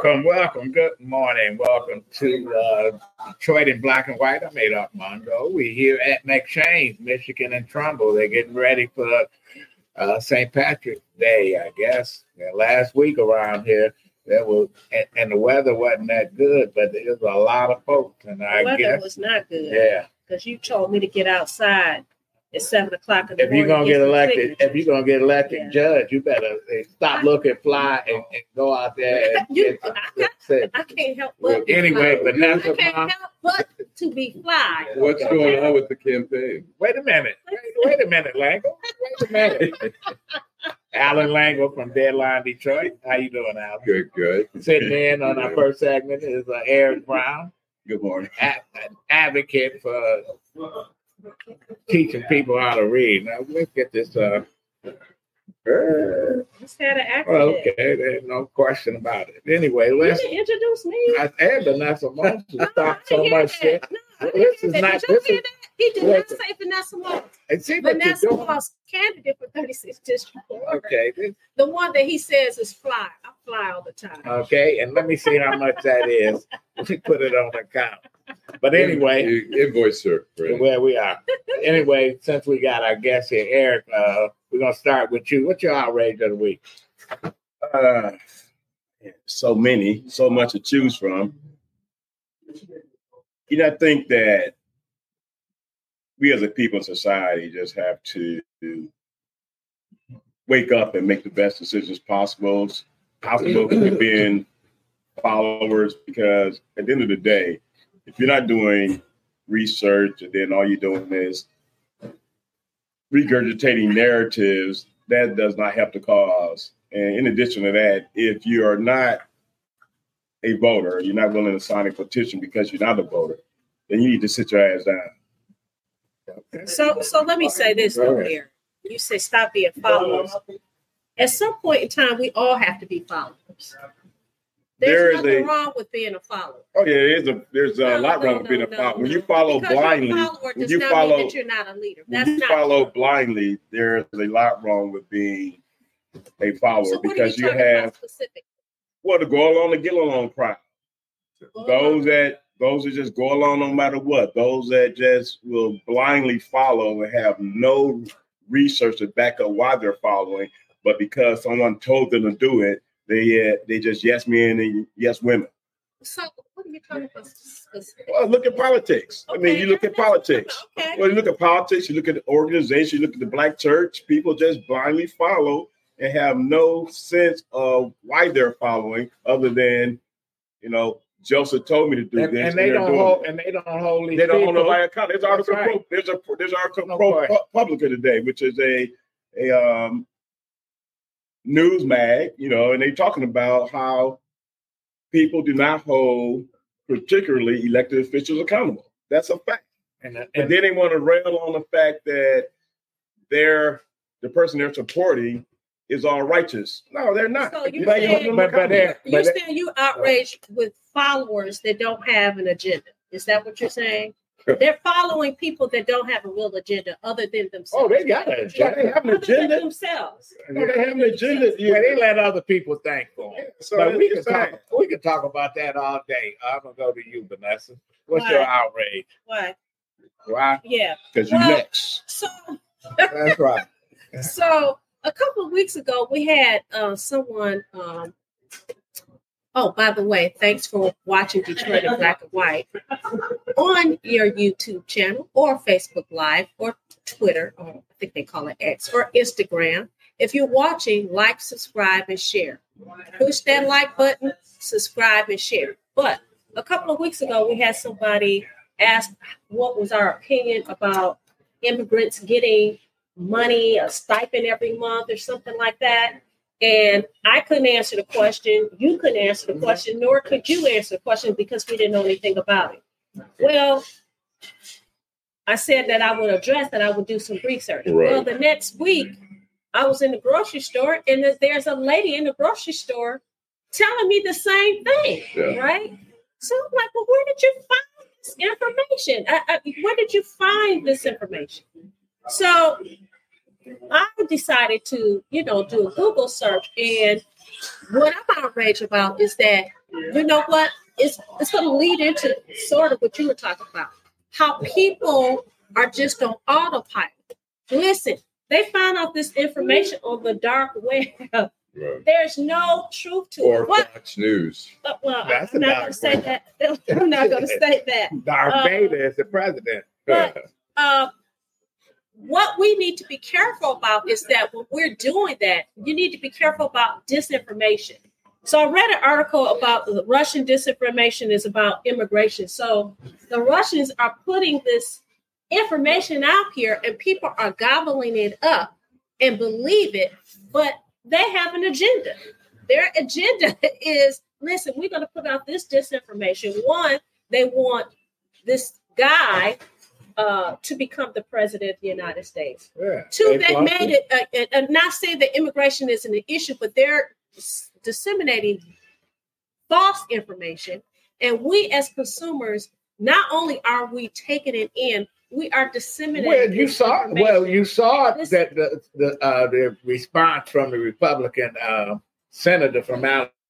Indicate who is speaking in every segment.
Speaker 1: Welcome. Good morning. Welcome to Detroit in Black and White. I'm Adolph Monroe. We're here at McShane's, Michigan and Trumbull. They're getting ready for St. Patrick's Day, I guess. Last week around here, there was, and the weather wasn't that good, but there was a lot of folks. And the weather
Speaker 2: was not good.
Speaker 1: Yeah.
Speaker 2: Because you told me to get outside at 7 o'clock in the morning.
Speaker 1: If you're gonna get elected judge, you better stop looking fly and go out there.
Speaker 2: I can't help but
Speaker 1: Vanessa,
Speaker 2: I can't help but to be fly.
Speaker 3: What's going on with the campaign?
Speaker 1: Wait a minute, Lango. Wait a minute. Alan Lango from Deadline Detroit. How you doing, Alan?
Speaker 3: Good.
Speaker 1: Sitting in on our first segment is Eric Brown.
Speaker 3: Good morning.
Speaker 1: Advocate for teaching people how to read. Now let's get this.
Speaker 2: Just had an accident.
Speaker 1: Okay, there's no question about it. Anyway, let's
Speaker 2: introduce me.
Speaker 1: I said Vanessa Moses talked so much shit. This is not.
Speaker 2: He did not say Vanessa Moses. Vanessa was candidate for 36th District.
Speaker 1: Okay.
Speaker 2: The one that he says is fly. I fly all the time.
Speaker 1: Okay, and let me see how much that is. Let me put it on account. But anyway,
Speaker 3: invoice, sir.
Speaker 1: Where we are. Anyway, since we got our guest here, Eric, we're gonna start with you. What's your outrage of the week?
Speaker 4: So much to choose from. I think that we as a people in society just have to wake up and make the best decisions possible with being followers, because at the end of the day, if you're not doing research and then all you're doing is regurgitating narratives, that does not help the cause. And in addition to that, if you are not a voter, you're not willing to sign a petition because you're not a voter, then you need to sit your ass down.
Speaker 2: So let me say this though here. You say stop being followers. At some point in time, we all have to be followers. There's nothing wrong with being a follower.
Speaker 4: Oh yeah, there's a lot wrong with being a follower. When you follow blindly,
Speaker 2: when you follow, mean that you're not a leader.
Speaker 4: When you follow blindly, there's a lot wrong with being a follower, because you have to go along and get along crowd. Those that just go along no matter what. Those that just will blindly follow and have no research to back up why they're following, but because someone told them to do it, they just yes men and yes women.
Speaker 2: So what are you talking about?
Speaker 4: Well, look at politics. Okay, I mean, you look at politics. Okay. Well, you look at politics, you look at the organization, you look at the Black church, people just blindly follow and have no sense of why they're following, other than, Joseph told me to do this.
Speaker 1: And they don't hold
Speaker 4: nobody account. There's an article ProPublica today, which is a news mag, and they're talking about how people do not hold particularly elected officials accountable. That's a fact. And then they want to rail on the fact that the person they're supporting is all righteous. No, they're not.
Speaker 2: So you're saying you outraged with followers that don't have an agenda. Is that what you're saying? They're following people that don't have a real agenda other than themselves.
Speaker 1: Oh, they got an agenda. They have an agenda.
Speaker 2: Themselves.
Speaker 1: No, they have an agenda. Yeah, they let other people think for them. So but we can talk about that all day. I'm going to go to you, Vanessa. What's your outrage?
Speaker 2: Why?
Speaker 1: Yeah.
Speaker 4: Because you're next.
Speaker 2: So
Speaker 1: that's right.
Speaker 2: So a couple of weeks ago, we had someone. Oh, by the way, thanks for watching Detroit in Black and White on your YouTube channel or Facebook Live or Twitter, or I think they call it X, or Instagram. If you're watching, like, subscribe, and share. Push that like button, subscribe, and share. But a couple of weeks ago, we had somebody ask what was our opinion about immigrants getting money, a stipend every month or something like that. And I couldn't answer the question. You couldn't answer the question, nor could you answer the question because we didn't know anything about it. Well, I said that I would address that. I would do some research. Right. Well, the next week, I was in the grocery store, and there's a lady in the grocery store telling me the same thing, right? So I'm like, well, where did you find this information? Where did you find this information? So I decided to, do a Google search. And what I'm outraged about is that, you know what? It's going to lead into sort of what you were talking about. How people are just on autopilot. Listen, they found out this information on the dark web. Right. There's no truth to
Speaker 3: it.
Speaker 2: Or
Speaker 3: Fox News.
Speaker 2: Well, I'm not going to say that. I'm not going to say that.
Speaker 1: Darth Vader is the president.
Speaker 2: But what we need to be careful about is that when we're doing that, you need to be careful about disinformation. So I read an article about the Russian disinformation is about immigration. So the Russians are putting this information out here and people are gobbling it up and believe it, but they have an agenda. Their agenda is, listen, we're going to put out this disinformation. One, they want this guy to become the president of the United States. Yeah, two, they made it, and not saying that immigration isn't an issue, but they're disseminating false information. And we as consumers, not only are we taking it in, we are disseminating.
Speaker 1: Well, you saw that the response from the Republican senator from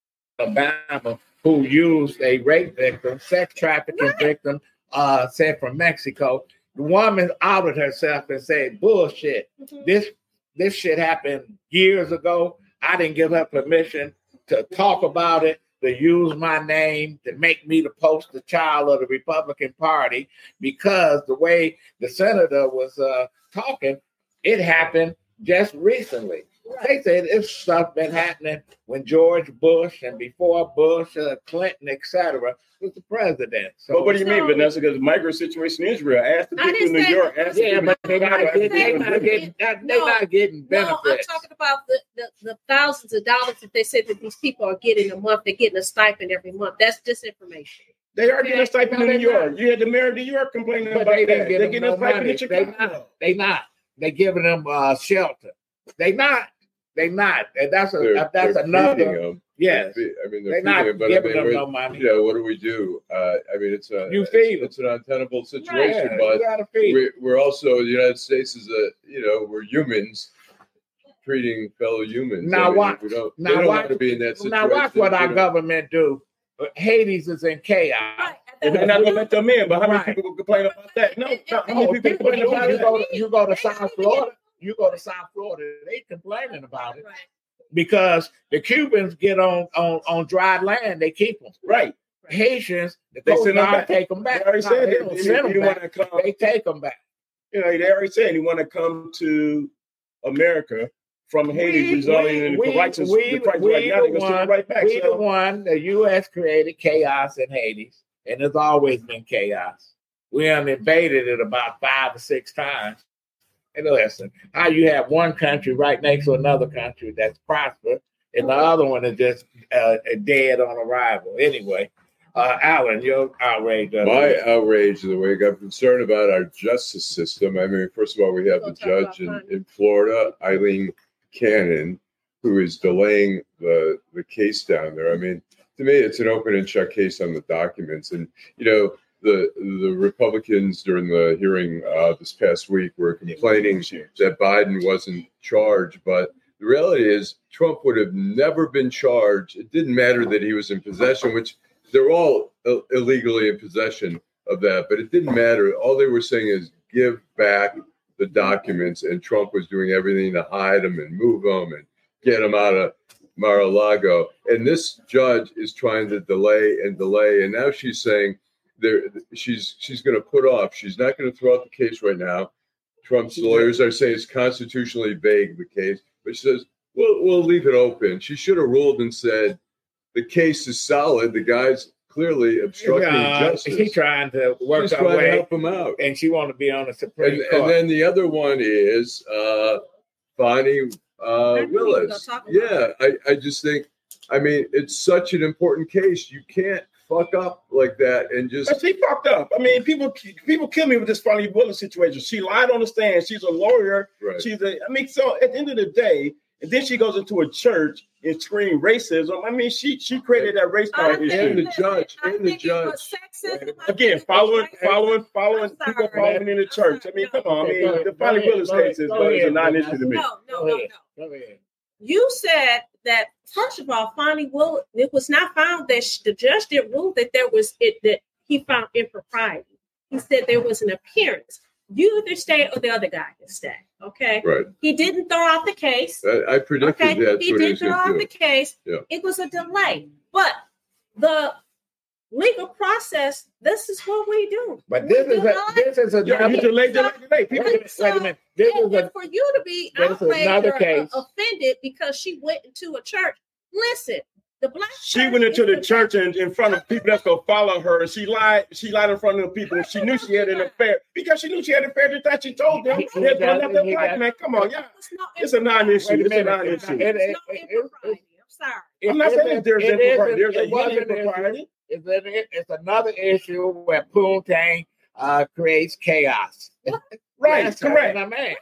Speaker 1: Alabama who used a rape victim, sex trafficking victim, said from Mexico. The woman outed herself and said, "Bullshit. Mm-hmm. This shit happened years ago. I didn't give her permission to talk about it, to use my name, to make me the poster child of the Republican Party, because the way the senator was talking, it happened just recently." Right. They said this stuff been happening when George Bush and before Bush, Clinton, etc., was the president. So,
Speaker 4: but what do you mean, Vanessa? Because the migrant situation in Israel, ask the people in New York.
Speaker 1: But they're not getting benefits.
Speaker 2: No, I'm talking about the thousands of dollars that they said that these people are getting a month. They're getting a stipend every month. That's disinformation.
Speaker 4: They are getting a stipend in New York. You had the mayor of New York complaining about that. They're getting a stipend in Chicago.
Speaker 1: They not. They're giving them shelter. They not. And that's another. Yes.
Speaker 3: I mean,
Speaker 1: they're not giving them no money.
Speaker 3: You know, what do we do? I mean, it's an untenable situation,
Speaker 1: right.
Speaker 3: But we're also, the United States is we're humans treating fellow humans.
Speaker 1: Now watch.
Speaker 3: They don't want to be in that situation.
Speaker 1: Now watch what our government do. Hades is in chaos. Right.
Speaker 4: And they're not going to let them in, but how many people complain about that? No, how many people complain about
Speaker 1: it? You go to South Florida. They complaining about it.
Speaker 2: Right.
Speaker 1: Because the Cubans get on dry land, they keep them.
Speaker 4: Right.
Speaker 1: Haitians, they take them back.
Speaker 4: They already said
Speaker 1: they take them back.
Speaker 4: You know, they already said you want to come to America from Haiti, resulting in the crisis right now. They're going to send them right back.
Speaker 1: The U.S. created chaos in Haiti, and there's always been chaos. We have invaded it about 5 or 6 times. And listen, how you have one country right next to another country that's prosperous, and the other one is just dead on arrival. Anyway, Alan, your outrage.
Speaker 3: My outrage is the way I'm concerned about our justice system. I mean, first of all, we have the judge in Florida, Eileen Cannon, who is delaying the case down there. I mean, to me, it's an open and shut case on the documents. And, the Republicans during the hearing this past week were complaining that Biden wasn't charged. But the reality is Trump would have never been charged. It didn't matter that he was in possession, which they're all illegally in possession of that. But it didn't matter. All they were saying is give back the documents. And Trump was doing everything to hide them and move them and get them out of Mar-a-Lago. And this judge is trying to delay. And now she's saying, she's going to put off. She's not going to throw out the case right now. Trump's lawyers are saying it's constitutionally vague, the case, but she says we'll leave it open. She should have ruled and said the case is solid. The guy's clearly obstructing justice.
Speaker 1: She's trying to work her way
Speaker 3: to help him out,
Speaker 1: and she wants to be on the Supreme Court.
Speaker 3: And then the other one is Bonnie Willis. Yeah, I just think. I mean, it's such an important case. You can't fuck up like that and just.
Speaker 4: But she fucked up. I mean, people kill me with this Bonnie Willis situation. She lied on the stand. She's a lawyer.
Speaker 3: Right.
Speaker 4: So at the end of the day, And then she goes into a church and screams racism. I mean, she created that race card issue.
Speaker 3: And the judge.
Speaker 4: Again, following people following in the church. I mean, come on. I mean, the Fonnie Willis case is a non-issue to me.
Speaker 2: No. You said that, first of all, Fonnie Willis, it was not found that the judge didn't rule that that he found impropriety. He said there was an appearance. You either stay or the other guy can stay. Okay.
Speaker 3: Right.
Speaker 2: He didn't throw out the case.
Speaker 3: I predicted that.
Speaker 2: He didn't throw out the case.
Speaker 3: Yeah.
Speaker 2: It was a delay. But the legal process, this is what we do.
Speaker 1: But this is a
Speaker 4: delay.
Speaker 2: And for you to be outraged or offended because she went into a church, listen.
Speaker 4: She went into the church and in front of people that's gonna follow her. She lied in front of the people. She knew she had an affair because she knew she had an affair. That she told them. Black man, come on, yeah. It's a non-issue. It's a non-issue.
Speaker 2: I'm sorry.
Speaker 4: I'm not saying there's impropriety. There's a impropriety.
Speaker 1: It's another issue where Poontang creates chaos.
Speaker 4: Right, correct.
Speaker 1: A man.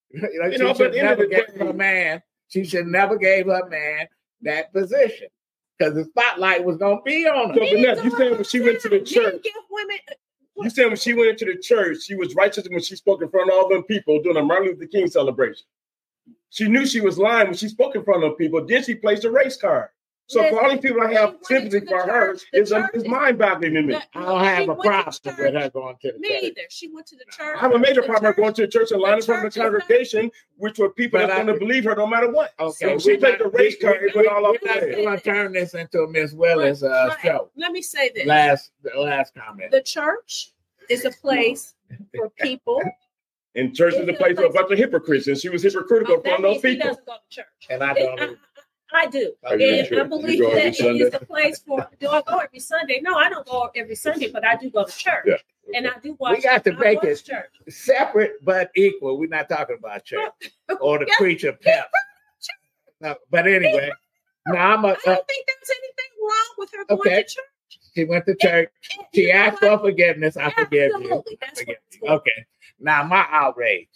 Speaker 1: She should never gave her man that position. Because the spotlight was going to be on her.
Speaker 4: So, Vanessa, you saying when she went to the church, you saying when she went into the church, she was righteous when she spoke in front of all them people doing a Martin Luther King celebration. She knew she was lying when she spoke in front of people. Then she placed a race card. So for all these people that have sympathy for her, is mind-boggling to me.
Speaker 1: I don't have a problem with her going to the church.
Speaker 2: Me either. She went to the church.
Speaker 4: I have a major problem going to the church and lining from the congregation, which were people that's going to believe her no matter what.
Speaker 1: Okay,
Speaker 4: so she placed a race card and went all up there.
Speaker 1: We're going to turn this into a Miss Willis show.
Speaker 2: Let me say this.
Speaker 1: The last comment.
Speaker 2: The church is a place for people.
Speaker 4: And church is a place for a bunch of hypocrites, and she was hypocritical from those people.
Speaker 2: He doesn't go to church.
Speaker 1: And I don't.
Speaker 2: I do. And I believe that it is a place for, do I go every Sunday? No, I don't go every Sunday, but I do go to church.
Speaker 3: Yeah.
Speaker 2: And I do watch.
Speaker 1: We got to make it
Speaker 2: church.
Speaker 1: Separate but equal. We're not talking about church or the preacher pep. No, but anyway, now I don't
Speaker 2: think there's anything wrong with her going to church.
Speaker 1: She went to church. She asked for forgiveness. I forgive you. Okay. Now my outrage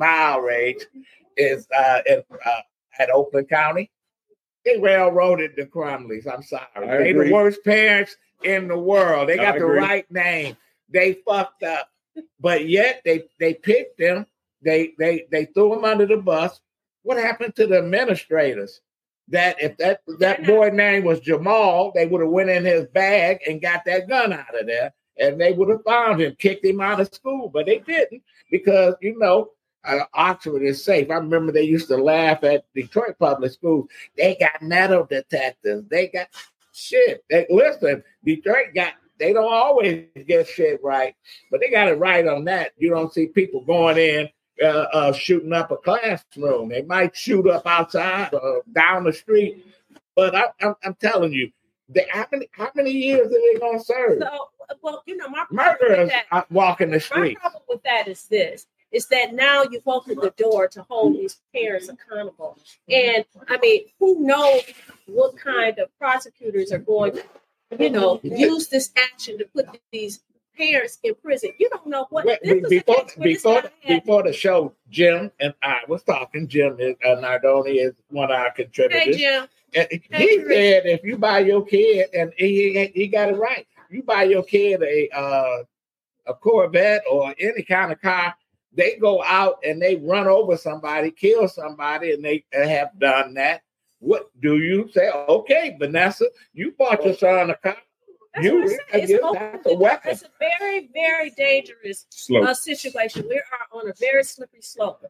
Speaker 1: is at Oakland County. They railroaded the Crumleys. I'm sorry. They the worst parents in the world. They got the right name. They fucked up. But yet they picked them. They threw them under the bus. What happened to the administrators? That if that boy name was Jamal, they would have went in his bag and got that gun out of there. And they would have found him, kicked him out of school. But they didn't because, Oxford is safe. I remember they used to laugh at Detroit public schools. They got metal detectors. They got shit. Detroit they don't always get shit right, but they got it right on that. You don't see people going in, shooting up a classroom. They might shoot up outside or down the street. But I'm telling you, how many years are they going to serve?
Speaker 2: So, my
Speaker 1: murderers walking the street.
Speaker 2: My problem with that is this. Is that now you've opened the door to hold these parents accountable. And who knows what kind of prosecutors are going to, use this action to put these parents in prison. You don't know what. Before the show, Jim and I was talking. Jim Nardoni is one of our contributors. Hey, Jim.
Speaker 1: And he said if you buy your kid, and he got it right, you buy your kid a Corvette or any kind of car, they go out and they run over somebody, kill somebody, and they have done that. What do you say? Okay, Vanessa, you bought your son a car.
Speaker 2: That's a weapon. It's a very, very dangerous situation. We are on a very slippery slope.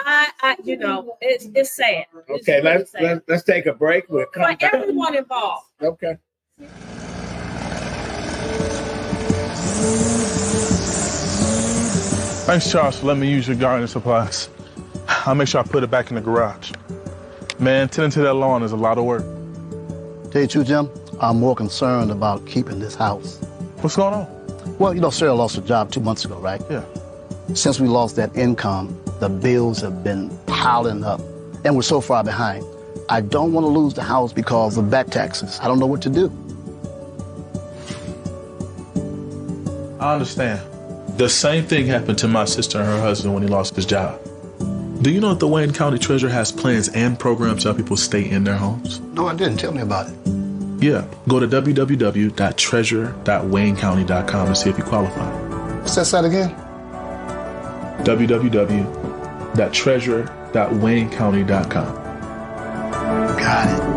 Speaker 2: It's sad.
Speaker 1: Okay, let's take a break. We'll come back.
Speaker 2: Everyone involved.
Speaker 1: Okay.
Speaker 5: Thanks, Charles, for letting me use your gardening supplies. I'll make sure I put it back in the garage. Man, tending to that lawn is a lot of work.
Speaker 6: Tell you, Jim, I'm more concerned about keeping this house.
Speaker 5: What's going on?
Speaker 6: Well, Sarah lost her job 2 months ago, right?
Speaker 5: Yeah.
Speaker 6: Since we lost that income, the bills have been piling up, and we're so far behind. I don't want to lose the house because of back taxes. I don't know what to do.
Speaker 5: I understand. The same thing happened to my sister and her husband when he lost his job. Do you know that the Wayne County Treasurer has plans and programs to help people stay in their homes?
Speaker 6: No, I didn't. Tell me about it.
Speaker 5: Yeah, go to www.treasure.waynecounty.com and see if you qualify.
Speaker 6: What's that site again?
Speaker 5: www.treasure.waynecounty.com.
Speaker 6: Got it.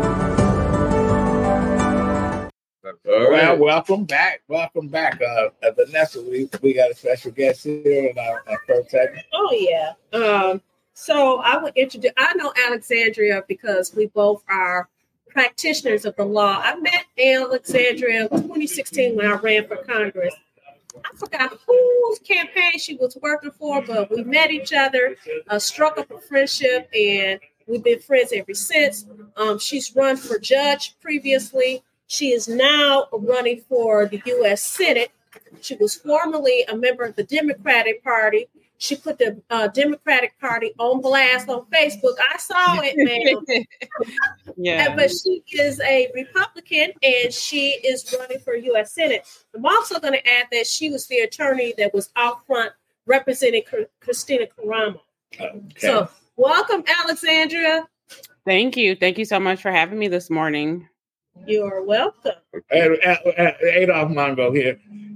Speaker 1: Well, welcome back. Vanessa, we got a special guest here in our first segment.
Speaker 2: Oh, yeah. So I would introduce, I know Alexandria because we both are practitioners of the law. I met Alexandria in 2016 when I ran for Congress. I forgot whose campaign she was working for, but we met each other, struck up a friendship, and we've been friends ever since. She's run for judge previously. She is now running for the U.S. Senate. She was formerly a member of the Democratic Party. She put the Democratic Party on blast on Facebook. I saw it, ma'am.
Speaker 7: Yeah.
Speaker 2: But she is a Republican, and she is running for U.S. Senate. I'm also going to add that she was the attorney that was out front representing Christina Karamo.
Speaker 1: Okay.
Speaker 2: So welcome, Alexandria.
Speaker 7: Thank you. Thank you so much for having me this morning.
Speaker 2: You're welcome.
Speaker 1: Adolph Mongo here.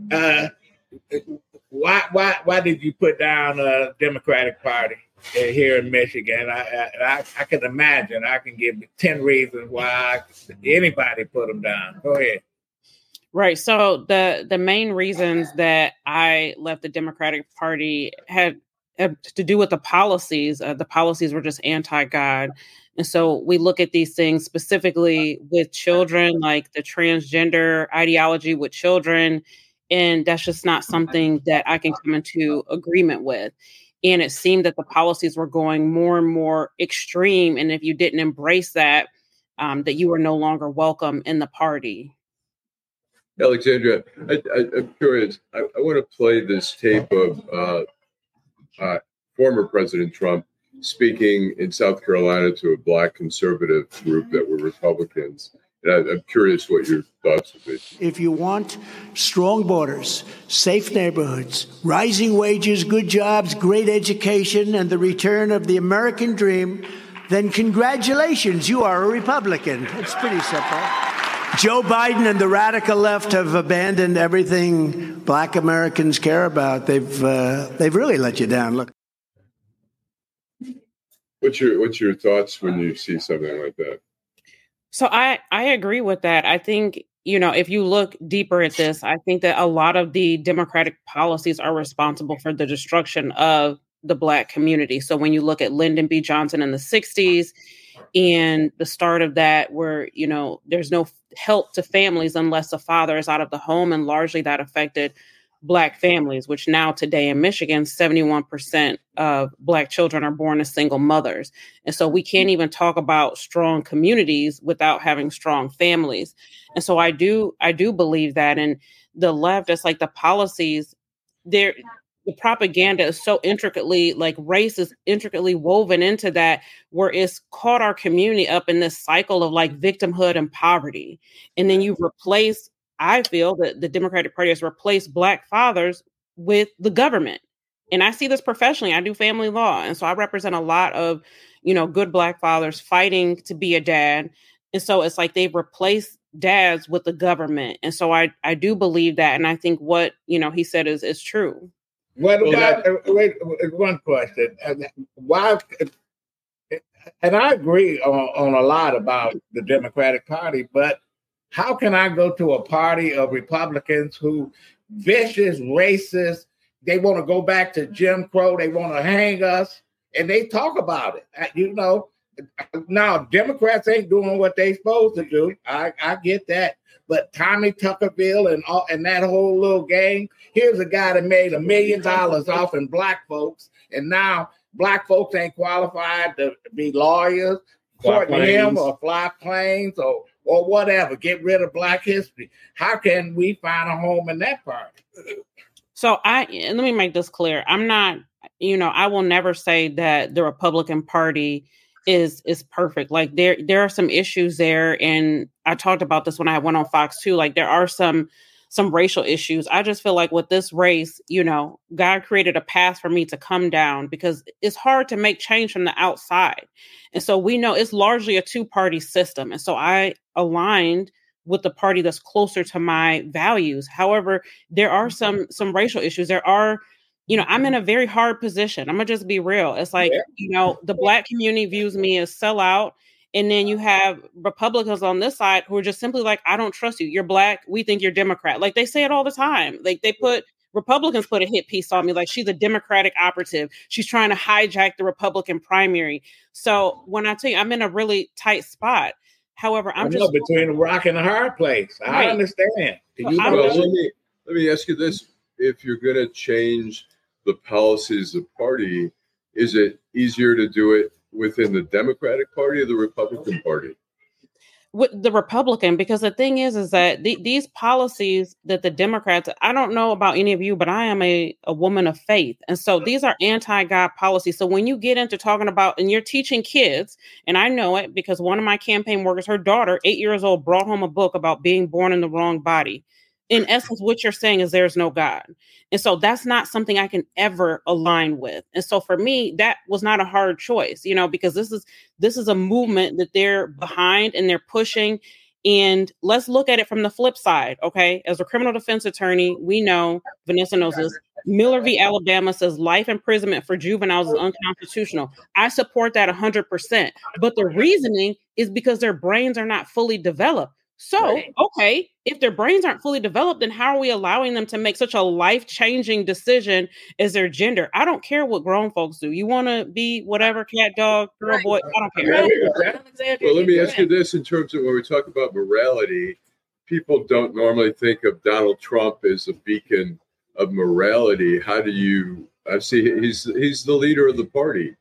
Speaker 1: Why did you put down a Democratic Party here in Michigan? I can imagine. I can give 10 reasons why anybody put them down. Go ahead.
Speaker 7: Right. So the main reasons that I left the Democratic Party had to do with the policies. The policies were just anti-God. And so we look at these things specifically with children, like the transgender ideology with children. And that's just not something that I can come into agreement with. And it seemed that the policies were going more and more extreme. And if you didn't embrace that, that you were no longer welcome in the party.
Speaker 3: Alexandria, I'm curious. I want to play this tape of former President Trump speaking in South Carolina to a Black conservative group that were Republicans. And I'm curious what your thoughts would be.
Speaker 8: If you want strong borders, safe neighborhoods, rising wages, good jobs, great education, and the return of the American dream, then congratulations, you are a Republican. It's pretty simple. Joe Biden and the radical left have abandoned everything Black Americans care about. They've really let you down. Look.
Speaker 3: What's your thoughts when you see something like that?
Speaker 7: So I agree with that. I think, if you look deeper at this, I think that a lot of the Democratic policies are responsible for the destruction of the Black community. So when you look at Lyndon B. Johnson in the 60s and the start of that, where, there's no help to families unless the father is out of the home, and largely that affected Black families, which now today in Michigan, 71% of Black children are born to single mothers. And so we can't even talk about strong communities without having strong families. And so I do believe that. And the left, it's like the policies, the propaganda is so intricately, like race is intricately woven into that, where it's caught our community up in this cycle of like victimhood and poverty. And then you replace, I feel that the Democratic Party has replaced Black fathers with the government. And I see this professionally. I do family law. And so I represent a lot of, good Black fathers fighting to be a dad. And so it's like they've replaced dads with the government. And so I do believe that. And I think what, he said is true.
Speaker 1: What about, one question. Why, and I agree on a lot about the Democratic Party, but how can I go to a party of Republicans who vicious, racist, they want to go back to Jim Crow, they want to hang us, and they talk about it. Now Democrats ain't doing what they supposed to do. I get that. But Tommy Tuberville and that whole little gang, here's a guy that made $1 million off in Black folks, and now Black folks ain't qualified to be lawyers, courting him or fly planes or whatever, get rid of Black history. How can we find a home in that party?
Speaker 7: So let me make this clear. I'm not, I will never say that the Republican Party is perfect. Like there are some issues there. And I talked about this when I went on Fox too. Like there are some some racial issues. I just feel like with this race, God created a path for me to come down because it's hard to make change from the outside. And so we know it's largely a two-party system. And so I aligned with the party that's closer to my values. However, there are some racial issues. There are, I'm in a very hard position. I'm gonna just be real. It's like, the Black community views me as sellout. And then you have Republicans on this side who are just simply like, I don't trust you. You're Black. We think you're Democrat. Like they say it all the time. Like Republicans put a hit piece on me. Like she's a Democratic operative. She's trying to hijack the Republican primary. So when I tell you, I'm in a really tight spot. However, I'm just
Speaker 1: between a rock and a hard place. I understand.
Speaker 3: Let me ask you this. If you're going to change the policies of the party, is it easier to do it within the Democratic Party or the Republican Party?
Speaker 7: With the Republican, because the thing is that these policies that the Democrats, I don't know about any of you, but I am a woman of faith. And so these are anti-God policies. So when you get into talking about, and you're teaching kids, and I know it because one of my campaign workers, her daughter, 8 years old, brought home a book about being born in the wrong body. In essence, what you're saying is there's no God. And so that's not something I can ever align with. And so for me, that was not a hard choice, because this is a movement that they're behind and they're pushing. And let's look at it from the flip side. Okay. As a criminal defense attorney, we know, Vanessa knows this, Miller v. Alabama says life imprisonment for juveniles is unconstitutional. I support that 100%. But the reasoning is because their brains are not fully developed. So, okay, if their brains aren't fully developed, then how are we allowing them to make such a life-changing decision as their gender? I don't care what grown folks do. You want to be whatever, cat, dog, girl, boy, I don't care.
Speaker 3: Well, let me ask you this in terms of when we talk about morality, people don't normally think of Donald Trump as a beacon of morality. How do you see he's the leader of the party?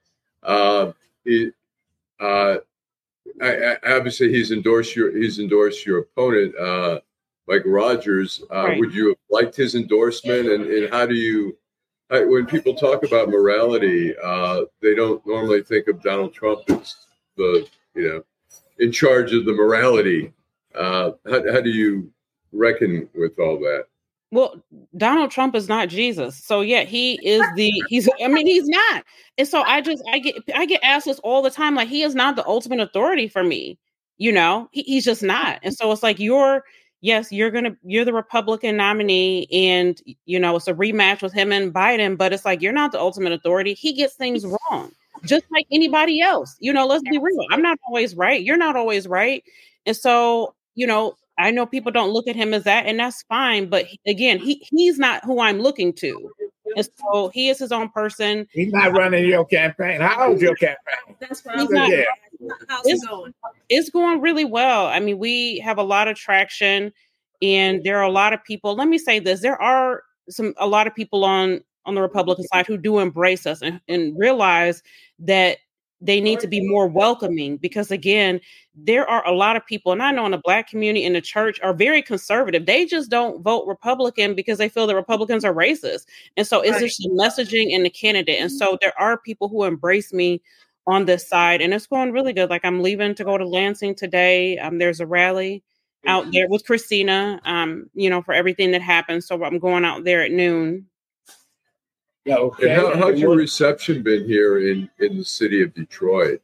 Speaker 3: Obviously, he's endorsed your opponent, Mike Rogers. Would you have liked his endorsement? And how do you, when people talk about morality, they don't normally think of Donald Trump as the in charge of the morality. How do you reckon with all that?
Speaker 7: Well, Donald Trump is not Jesus. So yeah, he's not. And so I get asked this all the time. Like, he is not the ultimate authority for me. He's just not. And so it's like, you're the Republican nominee and, it's a rematch with him and Biden, but it's like, you're not the ultimate authority. He gets things wrong just like anybody else. Let's be real. I'm not always right. You're not always right. And so, I know people don't look at him as that, and that's fine. But again, he's not who I'm looking to. And so he is his own person.
Speaker 1: He's not running your campaign. How old's your campaign?
Speaker 2: That's right. How's it going?
Speaker 7: It's going really well. I mean, we have a lot of traction, and there are a lot of people. Let me say this. There are a lot of people on the Republican side who do embrace us and realize that they need to be more welcoming, because again, there are a lot of people, and I know in the Black community in the church are very conservative. They just don't vote Republican because they feel that Republicans are racist. And so it's just the messaging and the candidate. And so there are people who embrace me on this side, and it's going really good. Like, I'm leaving to go to Lansing today. There's a rally out there with Christina, for everything that happened. So I'm going out there at noon.
Speaker 3: Yeah, okay. And how's your reception been here in the city of Detroit?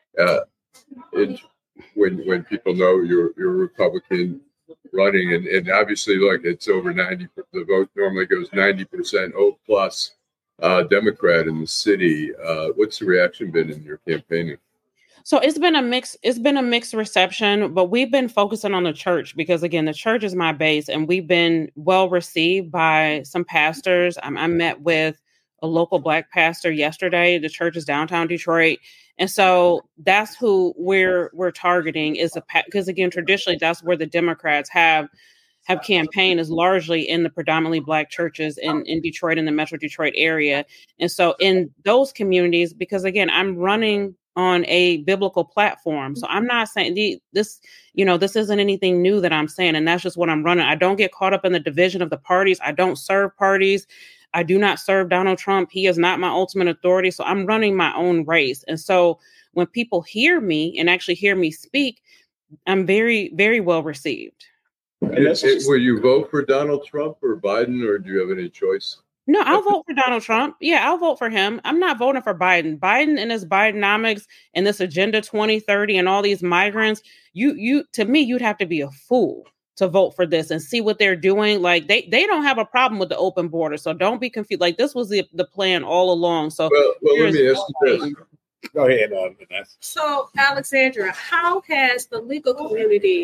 Speaker 3: When people know you're Republican running, and obviously, look, it's over 90%. The vote normally goes 90% O plus Democrat in the city. What's the reaction been in your campaigning?
Speaker 7: So it's been a mixed reception, but we've been focusing on the church because, again, the church is my base, and we've been well received by some pastors. I met with a local Black pastor yesterday. The church is downtown Detroit. And so that's who we're targeting, because again, traditionally, that's where the Democrats have campaigned, is largely in the predominantly Black churches in Detroit, in the Metro Detroit area. And so in those communities, because again, I'm running on a biblical platform. So I'm not saying this isn't anything new that I'm saying. And that's just what I'm running. I don't get caught up in the division of the parties. I don't serve parties. I do not serve Donald Trump. He is not my ultimate authority. So I'm running my own race. And so when people hear me and actually hear me speak, I'm very, very well received.
Speaker 3: Will you vote for Donald Trump or Biden, or do you have any choice?
Speaker 7: No, I'll vote for Donald Trump. Yeah, I'll vote for him. I'm not voting for Biden. Biden and his Bidenomics and this Agenda 2030 and all these migrants, you to me, you'd have to be a fool to vote for this and see what they're doing. Like they don't have a problem with the open border. So don't be confused. Like this was the plan all along. So
Speaker 3: well let me ask you this.
Speaker 1: Go ahead, Vanessa.
Speaker 2: So, Alexandra, how has the legal community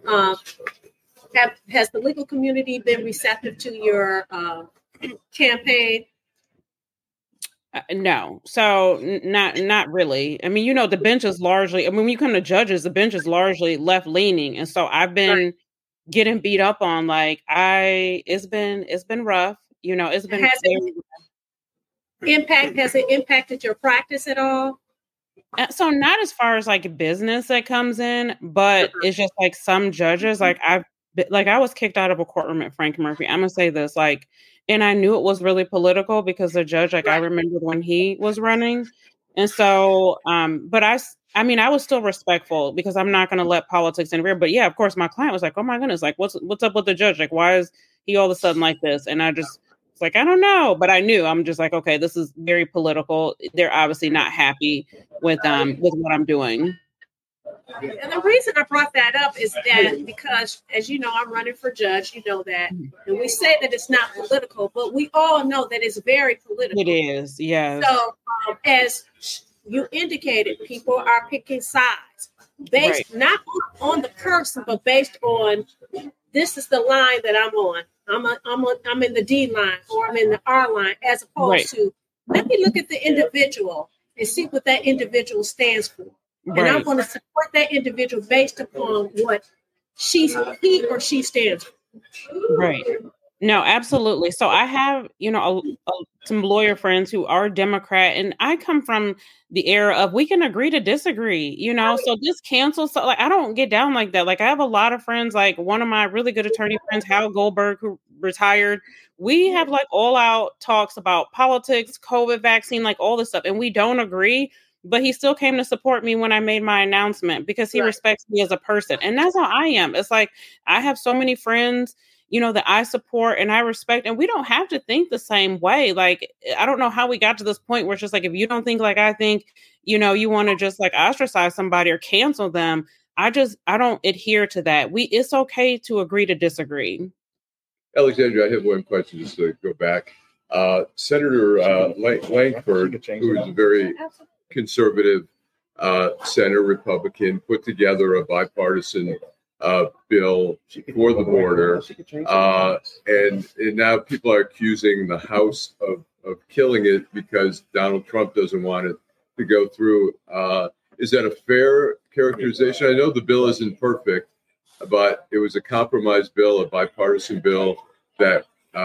Speaker 2: has the legal community been receptive to your campaign?
Speaker 7: No. So not really. I mean, the bench is largely, when you come to judges, the bench is largely left leaning. And so I've been getting beat up on, like it's been rough. It's been
Speaker 2: has it impacted your practice at all?
Speaker 7: So not as far as like business that comes in, but it's just like some judges, like I was kicked out of a courtroom at Frank Murphy. I'm gonna say this, and I knew it was really political because the judge, I remembered when he was running. And so, but I was still respectful because I'm not going to let politics interfere. But yeah, of course, my client was like, oh my goodness, like what's up with the judge? Like, why is he all of a sudden like this? And I just was like, I don't know. But I knew, I'm just like, okay, this is very political. They're obviously not happy with what I'm doing.
Speaker 2: And the reason I brought that up is that because, as you know, I'm running for judge. You know that, and we say that it's not political, but we all know that it's very political.
Speaker 7: It is, yeah.
Speaker 2: So, as you indicated, people are picking sides based not on the person, but based on this is the line that I'm on. I'm in the D line or I'm in the R line, as opposed to let me look at the individual and see what that individual stands for. And I'm going to support that individual based upon what he or she stands for.
Speaker 7: Right. No, absolutely. So I have, some lawyer friends who are Democrat, and I come from the era of we can agree to disagree, so just cancel. So I don't get down like that. Like I have a lot of friends, like one of my really good attorney friends, Hal Goldberg, who retired. We have like all out talks about politics, COVID vaccine, like all this stuff. And we don't agree. But he still came to support me when I made my announcement because he respects me as a person. And that's how I am. It's like I have so many friends, that I support and I respect, and we don't have to think the same way. Like, I don't know how we got to this point where it's just like, if you don't think like I think, you want to just like ostracize somebody or cancel them. I don't adhere to that. It's okay to agree to disagree.
Speaker 3: Alexandra, I have one question just to go back. Senator Lankford, who is a very conservative senator, Republican, put together a bipartisan bill for the border, and now people are accusing the House of killing it because Donald Trump doesn't want it to go through. Is that a fair characterization? I know the bill isn't perfect, but it was a compromise bill, a bipartisan bill. That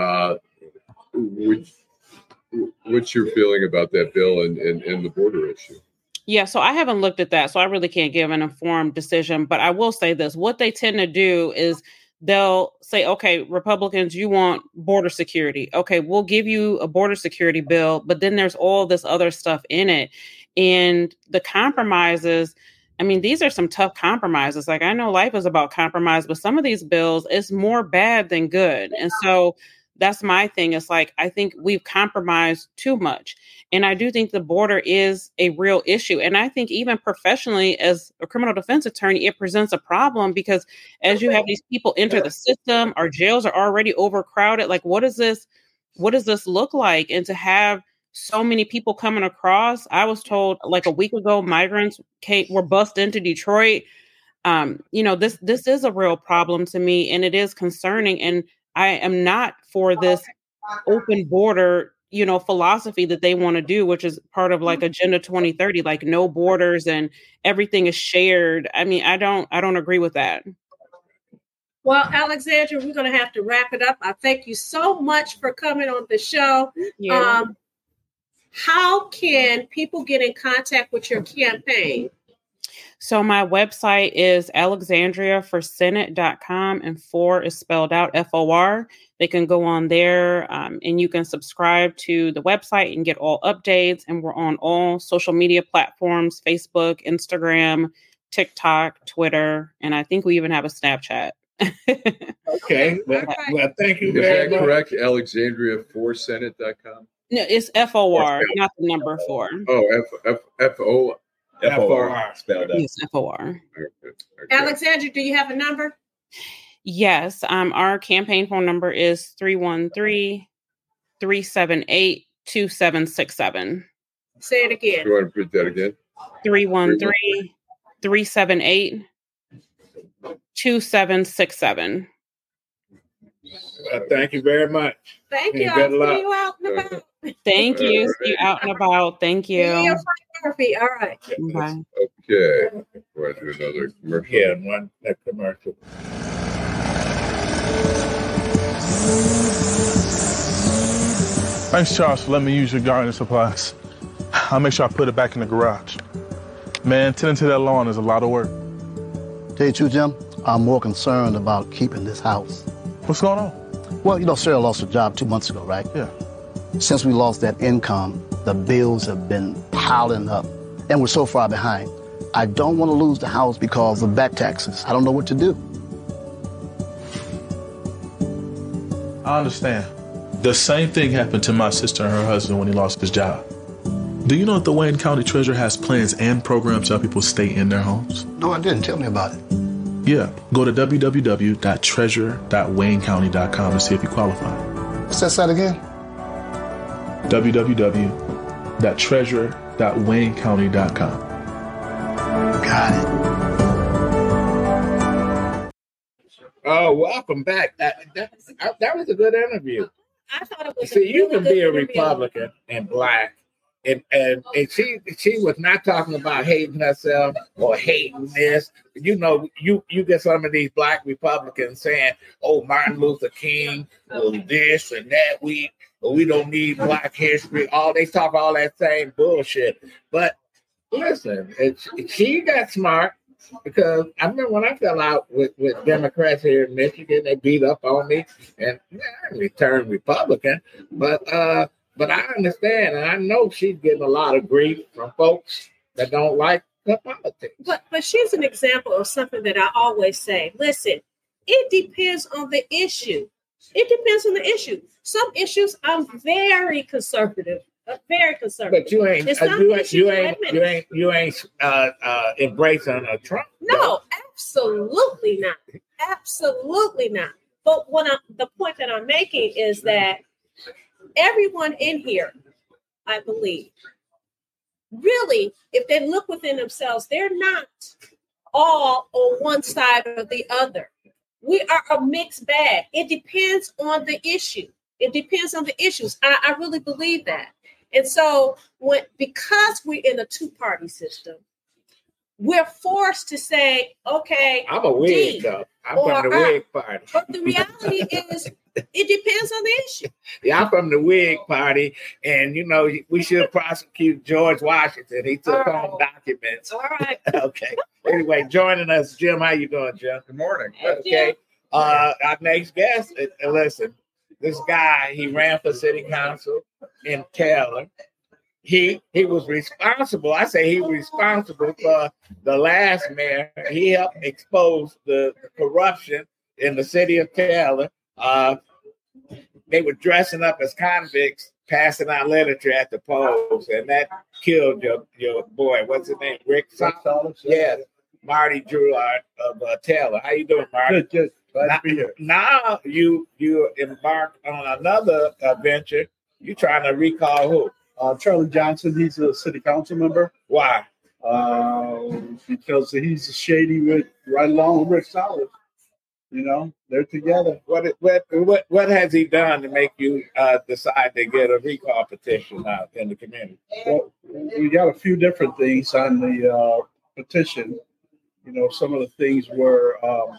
Speaker 3: what's your feeling about that bill and the border issue?
Speaker 7: Yeah, so I haven't looked at that, so I really can't give an informed decision. But I will say this. What they tend to do is they'll say, okay, Republicans, you want border security. Okay, we'll give you a border security bill, but then there's all this other stuff in it. And the compromises, I mean, these are some tough compromises. Like, I know life is about compromise, but some of these bills, it's more bad than good. And so that's my thing. It's like, I think we've compromised too much. And I do think the border is a real issue. And I think even professionally, as a criminal defense attorney, it presents a problem because as you have these people enter the system, our jails are already overcrowded. Like, what does this look like? And to have so many people coming across, I was told like a week ago, migrants were bussed into Detroit. This is a real problem to me, and it is concerning. And I am not for this open border, philosophy that they want to do, which is part of like Agenda 2030, like no borders and everything is shared. I mean, I don't agree with that.
Speaker 2: Well, Alexandra, we're going to have to wrap it up. I thank you so much for coming on the show.
Speaker 7: Yeah.
Speaker 2: How can people get in contact with your campaign?
Speaker 7: So my website is alexandriaforsenate.com, and 4 is spelled out FOR. They can go on there and you can subscribe to the website and get all updates. And we're on all social media platforms, Facebook, Instagram, TikTok, Twitter, and I think we even have a Snapchat.
Speaker 1: Okay. Well, thank you
Speaker 3: Is
Speaker 1: very
Speaker 3: that
Speaker 1: much.
Speaker 3: correct? Alexandria4senate.com?
Speaker 7: No, it's FOR, not the number 4.
Speaker 3: Oh, F-O.
Speaker 4: FOR spelled out.
Speaker 7: Yes, FOR.
Speaker 3: Okay.
Speaker 2: Alexandra, do you have a number?
Speaker 7: Yes. Our campaign phone number is 313-378-2767.
Speaker 2: Say it again.
Speaker 3: You want to repeat that again?
Speaker 7: 313-378-2767.
Speaker 1: Thank you very much.
Speaker 2: Thank you.
Speaker 1: And
Speaker 2: I'll
Speaker 1: good luck.
Speaker 2: see you out and about.
Speaker 7: Thank you. See you out and about. Thank you.
Speaker 2: Frank Murphy. All right.
Speaker 7: Bye.
Speaker 3: Okay. Want to do another commercial?
Speaker 1: Yeah, one commercial.
Speaker 5: Thanks, Charles, for letting me use your gardening supplies. I'll make sure I put it back in the garage. Man, tending to that lawn is a lot of work.
Speaker 6: Tell you the truth, Jim, I'm more concerned about keeping this house.
Speaker 5: What's going on?
Speaker 6: Well, Sarah lost her job 2 months ago, right?
Speaker 5: Yeah.
Speaker 6: Since we lost that income, the bills have been piling up, and we're so far behind. I don't want to lose the house because of back taxes. I don't know what to do.
Speaker 5: I understand. The same thing happened to my sister and her husband when he lost his job. Do you know that the Wayne County Treasurer has plans and programs to help people stay in their homes?
Speaker 6: No, I didn't. Tell me about it.
Speaker 5: Yeah. Go to www.treasure.waynecounty.com to see if you qualify.
Speaker 6: What's that site again?
Speaker 5: www.treasure.waynecounty.com.
Speaker 6: Got it.
Speaker 1: Oh, welcome back. That was a good interview.
Speaker 2: I thought it was.
Speaker 1: See, you can be a
Speaker 2: interview.
Speaker 1: Republican and black, and she was not talking about hating herself or hating this. You get some of these black Republicans saying, "Oh, Martin Luther King was this and that. We don't need Black history." They talk all that same bullshit. But listen, she got smart. Because I remember when I fell out with Democrats here in Michigan, they beat up on me, and I returned Republican. But I understand, and I know she's getting a lot of grief from folks that don't like her politics.
Speaker 2: But she's an example of something that I always say. Listen, it depends on the issue. It depends on the issue. Some issues I'm very conservative. Very conservative.
Speaker 1: But you ain't embracing a Trump.
Speaker 2: No, absolutely not. Absolutely not. But the point that I'm making is that everyone in here, I believe, really, if they look within themselves, they're not all on one side or the other. We are a mixed bag. It depends on the issue. It depends on the issues. I really believe that. And so because we're in a two-party system, we're forced to say, okay,
Speaker 1: I'm a Whig, though. I'm from the Whig party.
Speaker 2: But the reality is, it depends on the issue.
Speaker 1: Yeah, I'm from the Whig party, and we should prosecute George Washington. He took home documents.
Speaker 2: All right.
Speaker 1: Okay. Anyway, joining us, Jim. How you doing, Jim?
Speaker 3: Good morning.
Speaker 1: Okay. Our next guest. Listen, this guy, he ran for city council in Taylor. He was responsible. I say he was responsible for the last mayor. He helped expose the corruption in the city of Taylor. They were dressing up as convicts, passing out literature at the polls, and that killed your boy. What's his name? Rick Solomon? Yeah, Marty Drouillard of Taylor. How you doing, Marty?
Speaker 9: Good. Glad to be here.
Speaker 1: Now you embarked on another venture. You trying to recall who?
Speaker 9: Charlie Johnson. He's a city council member.
Speaker 1: Why?
Speaker 9: Because he's shady right along with Rick Solomon. They're together.
Speaker 1: What has he done to make you decide to get a recall petition out in the community?
Speaker 9: Well, we got a few different things on the petition. Some of the things were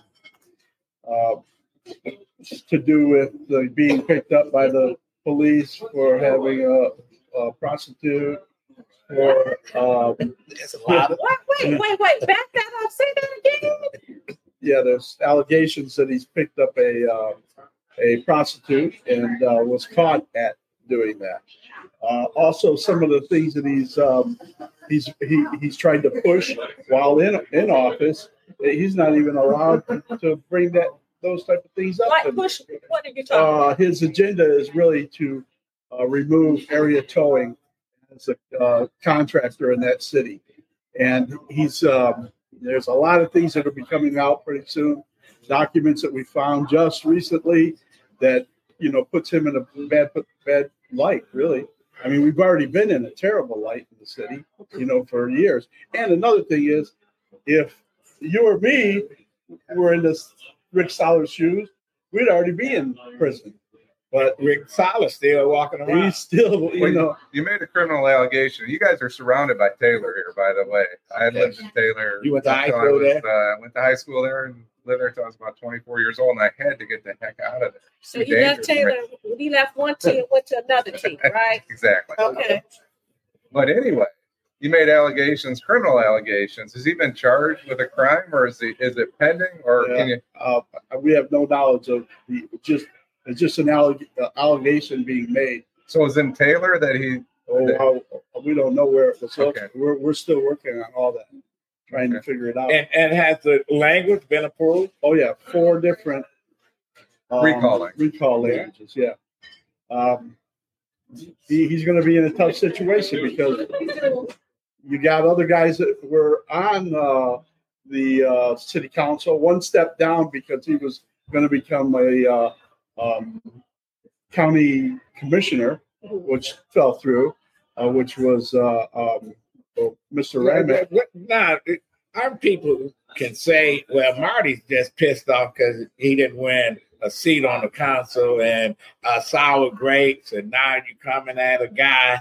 Speaker 9: to do with being picked up by the police for having a prostitute. Or
Speaker 1: there's a lot of
Speaker 2: wait, back that up. Say that again.
Speaker 9: Yeah, there's allegations that he's picked up a prostitute and was caught at doing that. Also, some of the things that he's trying to push while in office, he's not even allowed to bring that those type of things up.
Speaker 2: What are you talking about?
Speaker 9: His agenda is really to remove area towing as a contractor in that city. And he's there's a lot of things that will be coming out pretty soon. Documents that we found just recently that, puts him in a bad light, really. I mean, we've already been in a terrible light in the city, for years. And another thing is, if you or me were in this Rick Sollers' shoes, we'd already be in prison. But
Speaker 1: Rick Sollers still walking around.
Speaker 9: He's still,
Speaker 10: You made a criminal allegation. You guys are surrounded by Taylor here, by the way. I lived in Taylor.
Speaker 1: You went to high school there?
Speaker 10: Went to high school there and lived there until I was about 24 years old, and I had to get the heck out of there.
Speaker 2: So you left Taylor, he left one team and went to another team, right?
Speaker 10: Exactly.
Speaker 2: Okay.
Speaker 10: But anyway, you made allegations, criminal allegations. Has he been charged with a crime, or is it pending? Or can you?
Speaker 9: We have no knowledge of it's just an allegation being made.
Speaker 10: So is in Taylor that he?
Speaker 9: We don't know where it was.
Speaker 10: Okay.
Speaker 9: We're still working on all that, trying to figure it out.
Speaker 1: And has the language been approved?
Speaker 9: Oh yeah, 4 different recall languages. Yeah. He's going to be in a tough situation because you got other guys that were on the city council. One stepped down because he was going to become a county commissioner, which fell through, which was Mr. Ramick.
Speaker 1: Now, our people can say, well, Marty's just pissed off because he didn't win a seat on the council and sour grapes, and now you're coming at a guy.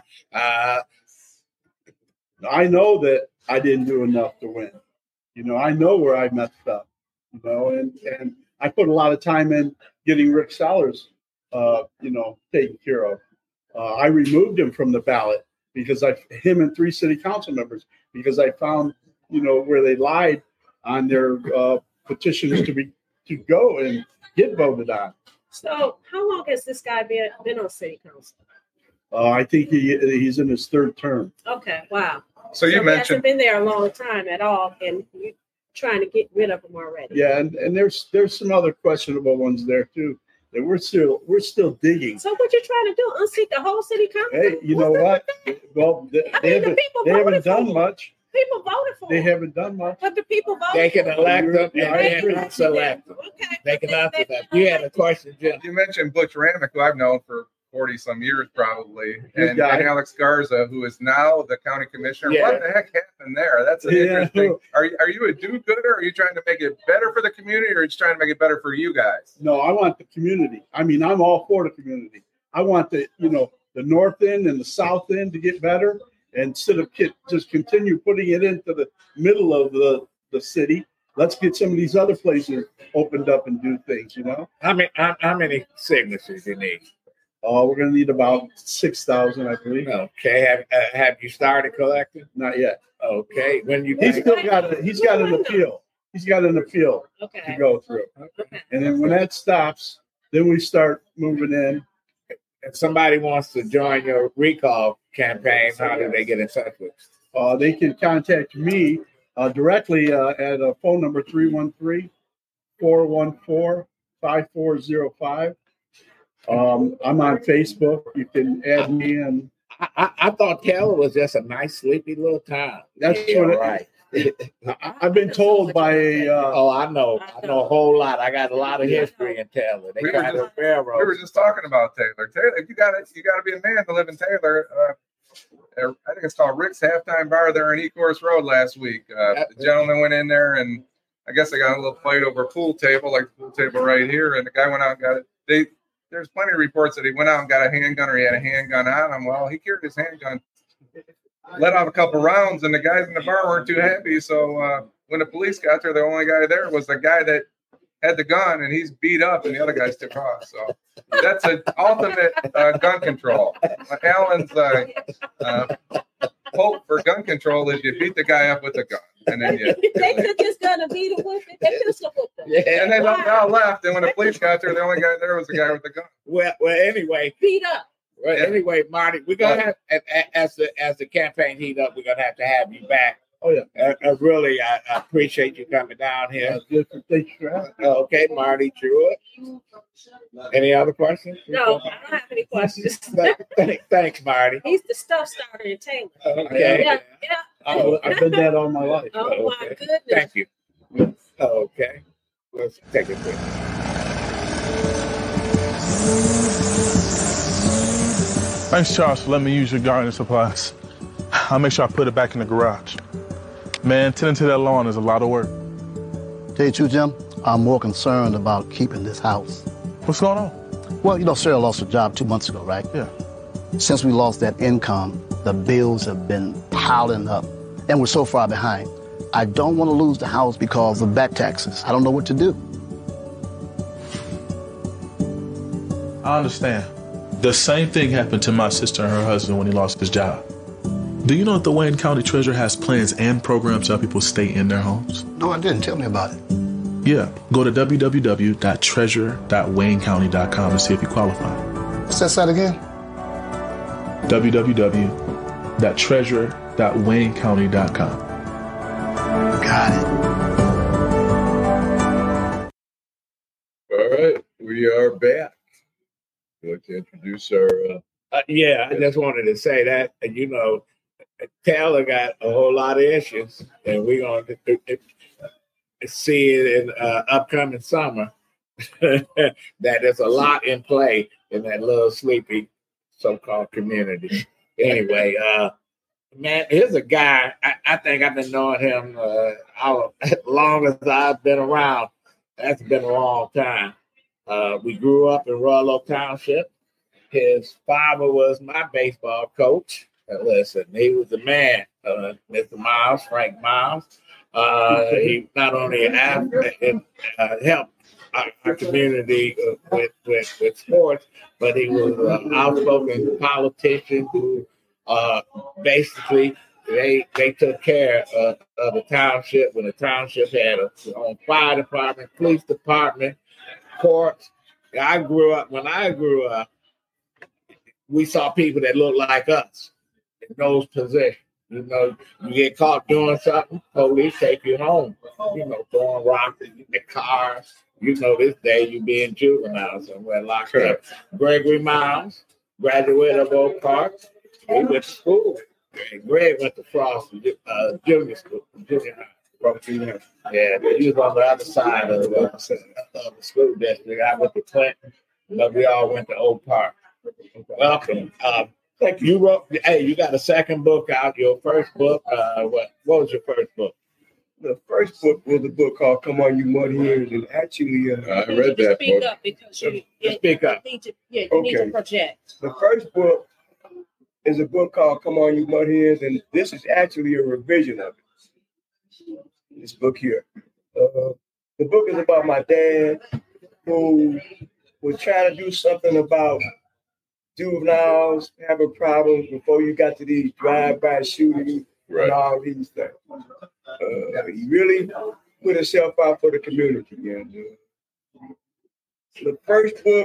Speaker 9: I know that I didn't do enough to win. I know where I messed up, and I put a lot of time in getting Rick Sollers, taken care of. I removed him from the ballot because him and 3 city council members, because I found, where they lied on their petitions to go and get voted on.
Speaker 2: So how long has this guy been on city council?
Speaker 9: I think he's in his 3rd term.
Speaker 2: Okay, wow.
Speaker 10: So you mentioned
Speaker 2: he hasn't been there a long time at all, and you're trying to get rid of him already.
Speaker 9: Yeah, and there's some other questionable ones there too that we're still digging.
Speaker 2: So what you're trying to do? Unseat the whole city council?
Speaker 9: Hey, you know what? Well, they haven't done much.
Speaker 2: People voted for
Speaker 9: They
Speaker 2: them.
Speaker 9: haven't done much.
Speaker 2: But the people voted.
Speaker 1: They can elect them
Speaker 9: Yeah,
Speaker 1: and then select them.
Speaker 2: Okay.
Speaker 1: They can answer that. You had a question, Jim.
Speaker 10: you mentioned Butch Ramick, who I've known for 40 some years probably,
Speaker 9: Good
Speaker 10: and
Speaker 9: guy.
Speaker 10: Alex Garza, who is now the county commissioner.
Speaker 1: Yeah.
Speaker 10: What the heck happened there? That's an interesting. Are you a do-gooder? Are you trying to make it better for the community, or are you just trying to make it better for you guys?
Speaker 9: No, I want the community. I mean, I'm all for the community. I want the north end and the south end to get better, and instead of just continue putting it into the middle of the city. Let's get some of these other places opened up and do things.
Speaker 1: How many signatures you need?
Speaker 9: We're going to need about 6,000, I believe.
Speaker 1: Okay. Have you started collecting?
Speaker 9: Not yet.
Speaker 1: Okay. When you
Speaker 9: He's got an appeal. He's got an appeal to go through. And then when that stops, then we start moving in.
Speaker 1: If somebody wants to join your recall campaign, how do they get in touch with you?
Speaker 9: They can contact me directly at a phone number 313-414-5405. I'm on Facebook. You can add me, and
Speaker 1: I thought Taylor was just a nice, sleepy little town.
Speaker 9: that's what I've been told by
Speaker 1: I know a whole lot. I got a lot of history in Taylor. They got the railroad.
Speaker 10: We were just talking about Taylor. Taylor, you got to be a man to live in Taylor. I think it's called Rick's Halftime Bar there on Ecorse Road last week. The gentleman went in there, and I guess they got a little fight over a pool table, like the pool table right here. And the guy went out and got it. There's plenty of reports that he went out and got a handgun, or he had a handgun on him. Well, he carried his handgun, let off a couple rounds, and the guys in the bar weren't too happy. So when the police got there, the only guy there was the guy that had the gun, and he's beat up, and the other guys took off. So that's an ultimate gun control. Alan's hope for gun control is you beat the guy up with a gun, and then
Speaker 2: they could just done a beat him with it. They pistol whipped him.
Speaker 1: Yeah.
Speaker 10: And then they all left. And when the police got there, the only guy there was the guy with the gun.
Speaker 1: Well, anyway.
Speaker 2: Beat up.
Speaker 1: Well, anyway, Marty, we're gonna have as the campaign heat up, we're gonna have to have you back
Speaker 9: Oh yeah.
Speaker 1: I appreciate you coming down here. Okay, Marty Jewett. Any other questions?
Speaker 2: No, I don't have any questions.
Speaker 1: Thanks, Marty.
Speaker 2: He's the stuff starter in Taylor.
Speaker 1: Okay.
Speaker 2: Yeah.
Speaker 9: I've been that all my life.
Speaker 2: Oh my goodness.
Speaker 1: Thank you. Okay. Let's take a break.
Speaker 5: Thanks, Charles, for letting me use your gardening supplies. I'll make sure I put it back in the garage. Man, tending to that lawn is a lot of work.
Speaker 6: Tell you the truth, Jim, I'm more concerned about keeping this house.
Speaker 5: What's going on?
Speaker 6: Well, Sarah lost her job 2 months ago, right?
Speaker 5: Yeah.
Speaker 6: Since we lost that income, the bills have been piling up, and we're so far behind. I don't want to lose the house because of back taxes. I don't know what to do.
Speaker 5: I understand. The same thing happened to my sister and her husband when he lost his job. Do you know that the Wayne County Treasurer has plans and programs to help people stay in their homes?
Speaker 6: No, I didn't. Tell me about it.
Speaker 5: Yeah. Go to www.treasure.waynecounty.com and see if you qualify.
Speaker 6: What's that site again?
Speaker 5: www.treasure.waynecounty.com.
Speaker 6: Got it.
Speaker 3: All right, we are back. I'd like to introduce our.
Speaker 1: Yeah, I just wanted to say that, Taylor got a whole lot of issues, and we're going to see it in upcoming summer. That there's a lot in play in that little sleepy so-called community. Anyway, man, here's a guy. I think I've been knowing him as long as I've been around. That's been a long time. We grew up in Rollo Township. His father was my baseball coach. Listen, he was the man, Mr. Miles, Frank Miles. He not only helped our community with sports, but he was an outspoken politician who basically they took care of the township when the township had its own fire department, police department, courts. When I grew up, we saw people that looked like us in those positions. You get caught doing something, police take you home. Throwing rocks in the cars. This day you be in juvenile somewhere locked up. Gregory Miles, graduate of Oak Park. He went to school. Greg went to Frost junior school, junior high. Yeah, he was on the other side of the school district. I went to Clinton, but we all went to Oak Park. Welcome. Thank you. You wrote. Hey, you got a second book out. Your first book. What was your first book?
Speaker 11: The first book was a book called "Come On, You Mudheads," and actually,
Speaker 3: I read that
Speaker 2: speak
Speaker 3: book.
Speaker 2: Up because you
Speaker 11: speak up.
Speaker 2: Need to, you need to project.
Speaker 11: The first book is a book called "Come On, You Mudheads," and this is actually a revision of it. This book here. The book is about my dad who was trying to do something about juveniles having problems before you got to these drive-by shootings and all these things. He really put himself out for the community. And the first book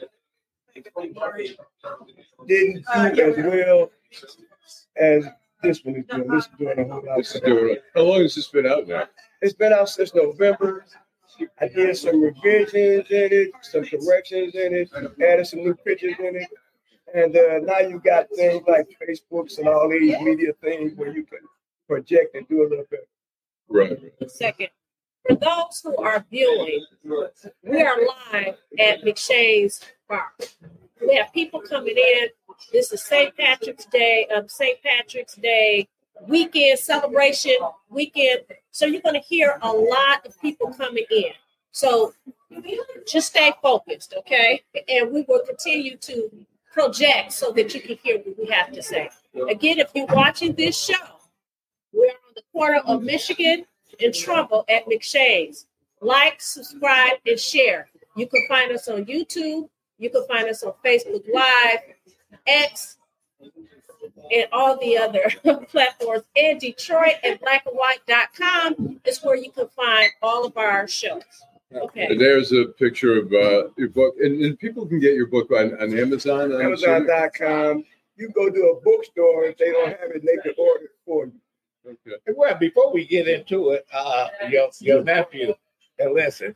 Speaker 11: didn't do as well as this one is doing. This is doing a whole lot.
Speaker 3: How long has this been out now?
Speaker 11: It's been out since November. I did some revisions in it, some corrections in it, added some new pictures in it. And now you got things like Facebooks and all these media things where you can project and do a little bit.
Speaker 3: Right.
Speaker 2: Second, for those who are viewing, we are live at McShane's Bar. We have people coming in. This is St. Patrick's Day weekend celebration weekend. So you're going to hear a lot of people coming in. So just stay focused, okay? And we will continue to project so that you can hear what we have to say. Again, if you're watching this show, we're on the corner of Michigan and Trumbull at McShane's. Like, subscribe, and share. You can find us on YouTube. You can find us on Facebook Live, X, and all the other platforms. And Detroit and blackandwhite.com is where you can find all of our shows. Okay.
Speaker 3: And there's a picture of your book. And people can get your book on Amazon.
Speaker 11: Amazon.com. You go to a bookstore. If they don't have it, they can order it for you.
Speaker 3: Okay.
Speaker 1: Well, before we get into it, your nephew, and listen,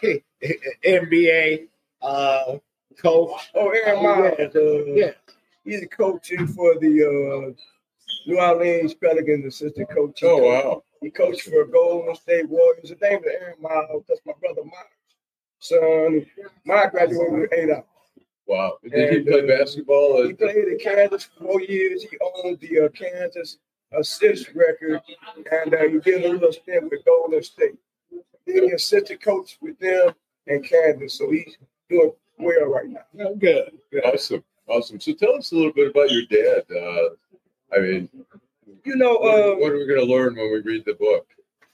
Speaker 1: NBA coach.
Speaker 11: Oh, Aaron Miles.
Speaker 1: Yeah.
Speaker 11: He's a coaching for the New Orleans Pelicans, assistant coach.
Speaker 3: Oh, wow.
Speaker 11: He coached for Golden State Warriors. His name is Aaron Miles. That's my brother Miles' son. Miles graduated with 8 hours.
Speaker 3: Wow. Did he play basketball?
Speaker 11: He played at Kansas for 4 years. He owned the Kansas assist record, and he did a little stint with Golden State. He's assistant coach with them and Kansas, so he's doing well right now.
Speaker 1: Oh, good.
Speaker 3: Awesome. So tell us a little bit about your dad. I mean, what are we going to learn when we read the book?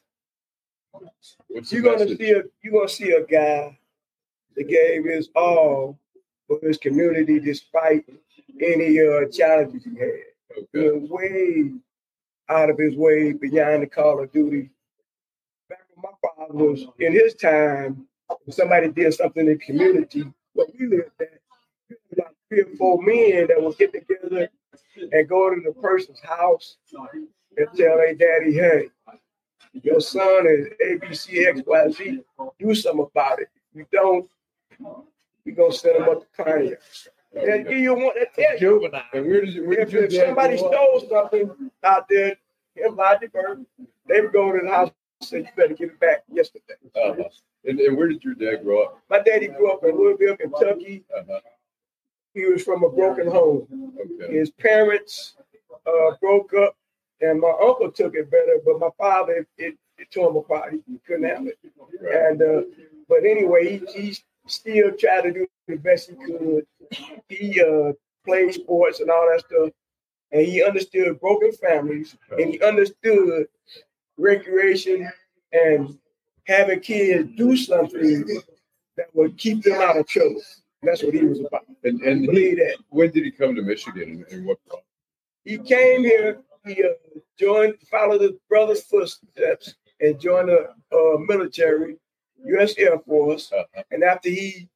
Speaker 11: You're going to see a guy that gave his all for his community despite any challenges he had.
Speaker 3: Okay.
Speaker 11: He went way out of his way beyond the call of duty. Back when my father was in his time, if somebody did something in the community, what we lived at, about 3 or 4 men that would get together and go to the person's house and tell their daddy, hey, your son is ABCXYZ, do something about it. If you don't, we're going to send him up to Connie. And you want to tell you.
Speaker 3: And where did
Speaker 11: if somebody stole something out there in Lodgeburg, they would go to the house and say, you better give it back yesterday.
Speaker 3: Uh-huh. And where did your dad grow up?
Speaker 11: My daddy grew up in Louisville, Kentucky.
Speaker 3: Uh-huh.
Speaker 11: He was from a broken home.
Speaker 3: Okay.
Speaker 11: His parents broke up, and my uncle took it better, but my father, it tore him apart. He couldn't handle it. And but anyway, he still tried to do the best he could. He played sports and all that stuff, and he understood broken families, and he understood recreation and having kids do something that would keep them out of trouble. That's what he was about.
Speaker 3: And when did he come to Michigan and what brought him?
Speaker 11: He came here, he followed his brother's footsteps and joined the military, U.S. Air Force.
Speaker 3: Uh-huh.
Speaker 11: And after he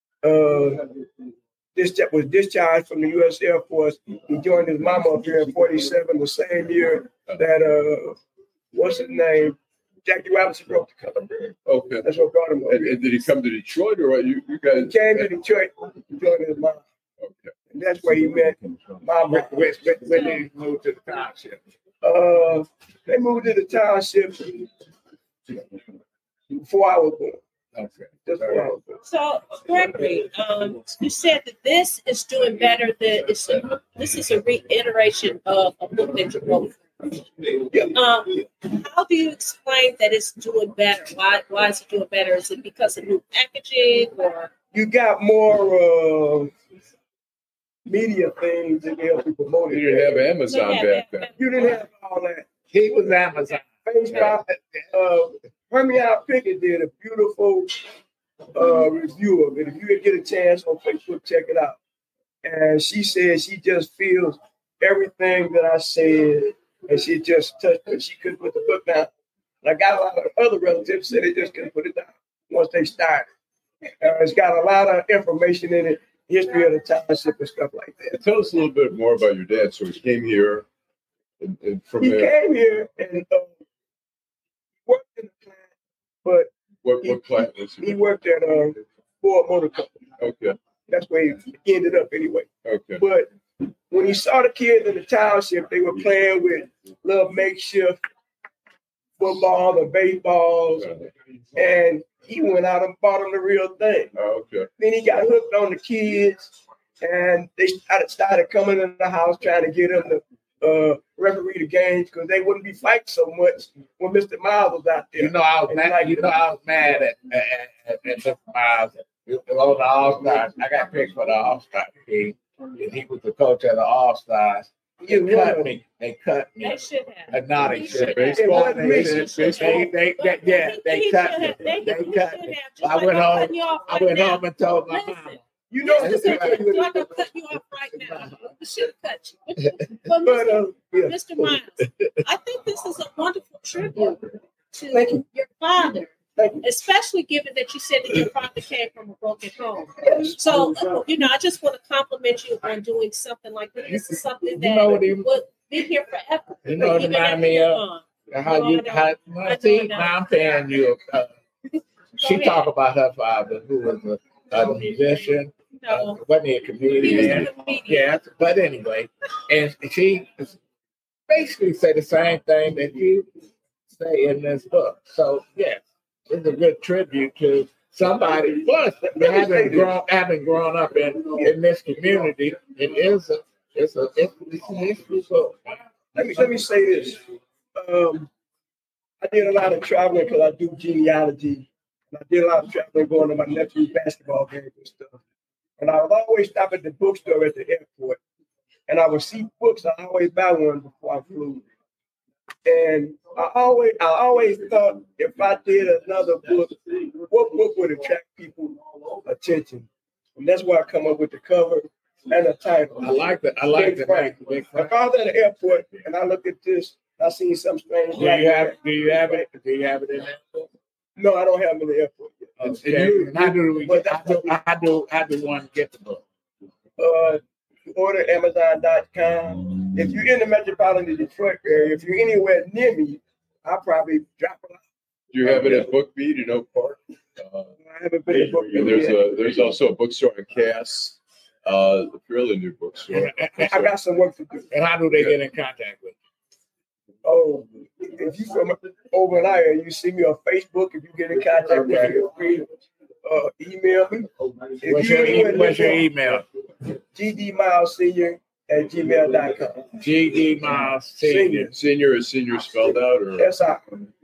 Speaker 11: was discharged from the U.S. Air Force, he joined his mama up here in 47, the same year that, what's his name? Jackie Robinson broke the color.
Speaker 3: Okay.
Speaker 11: That's what brought him up.
Speaker 3: And did he come to Detroit or what? You guys?
Speaker 11: He came to Detroit to join his mom.
Speaker 3: Okay.
Speaker 11: And that's where he met Mom.
Speaker 1: When they moved to the township?
Speaker 11: They moved to the township before I was born.
Speaker 1: Okay.
Speaker 11: Just before I was born.
Speaker 2: So, Gregory, you said that this is doing better. This is a reiteration of a book that you wrote. How do you explain that it's doing better? Why is it doing better? Is it because of new packaging, or
Speaker 11: you got more media things that help you promote it?
Speaker 3: You didn't have Amazon back then.
Speaker 11: You didn't have all that.
Speaker 1: He was Amazon.
Speaker 11: Facebook. Hermione Pickett did a beautiful review of it. If you get a chance on Facebook, check it out. And she said she just feels everything that I said. And she just touched it. She couldn't put the book down. And I got a lot of other relatives said they just couldn't put it down once they started. It's got a lot of information in it, history of the township and stuff like that.
Speaker 3: Tell us a little bit more about your dad. So he came here, and from
Speaker 11: he
Speaker 3: there.
Speaker 11: Came here and worked in the plant, but
Speaker 3: what plant was he?
Speaker 11: He worked at Ford Motor Company.
Speaker 3: Okay.
Speaker 11: That's where he ended up anyway.
Speaker 3: Okay.
Speaker 11: But when he saw the kids in the township, they were playing with little makeshift football and baseballs, and he went out and bought them the real thing.
Speaker 3: Okay.
Speaker 11: Then he got hooked on the kids, and they started coming in the house trying to get him to referee the games because they wouldn't be fighting so much when Mr. Miles was out there.
Speaker 1: I was mad at Mr. Miles on the All-Stars. I got picked for the All-Star team. And he was the coach of the All-Stars. They cut me. They
Speaker 2: should have.
Speaker 1: No, they should. Baseball. They cut me. They cut me. I went home and told my mom.
Speaker 2: You know, I'm going to cut you off right now. We should have cut you. But Mr. Miles, I think this is a wonderful tribute to your father. Especially given that you said that your father came from a broken home. So, I just want to compliment you on doing something like this. This is something that be here forever.
Speaker 1: You know, it remind me of see, now I'm paying you. She talk about her father, who was a musician. Wasn't he a comedian? Yeah, but anyway, and she basically say the same thing that you say in this book. So yes, it's a good tribute to somebody. Plus, having grown up in this community, it's a history book.
Speaker 11: Let me say this. I did a lot of traveling because I do genealogy. And I did a lot of traveling going to my nephew's basketball games and stuff. And I would always stop at the bookstore at the airport. And I would see books. I always buy one before I flew. And I always thought if I did another book, what book would attract people's attention? And that's why I come up with the cover and the title.
Speaker 1: I like that. I like that.
Speaker 11: If I was at the airport and I looked at this, I seen some strange.
Speaker 1: Do you have it in there?
Speaker 11: No, I don't have it in the airport yet.
Speaker 1: Okay. How do one get the book?
Speaker 11: Order Amazon.com. If you're in the metropolitan Detroit area, if you're anywhere near me, I'll probably drop it off.
Speaker 3: Do you have it at Bookbeat in Oak Park?
Speaker 11: I haven't been to Bookbeat.
Speaker 3: There's also a bookstore in Cass, a fairly new bookstore.
Speaker 11: I got some work to do.
Speaker 1: And how do they get in contact with you?
Speaker 11: Oh, if you from over in Ireland, you see me on Facebook. If you get in contact with me, email me.
Speaker 1: What's your email?
Speaker 11: gdmilesenior@gmail.com.
Speaker 1: gdmilesenior.
Speaker 3: Senior is senior spelled out or
Speaker 11: SR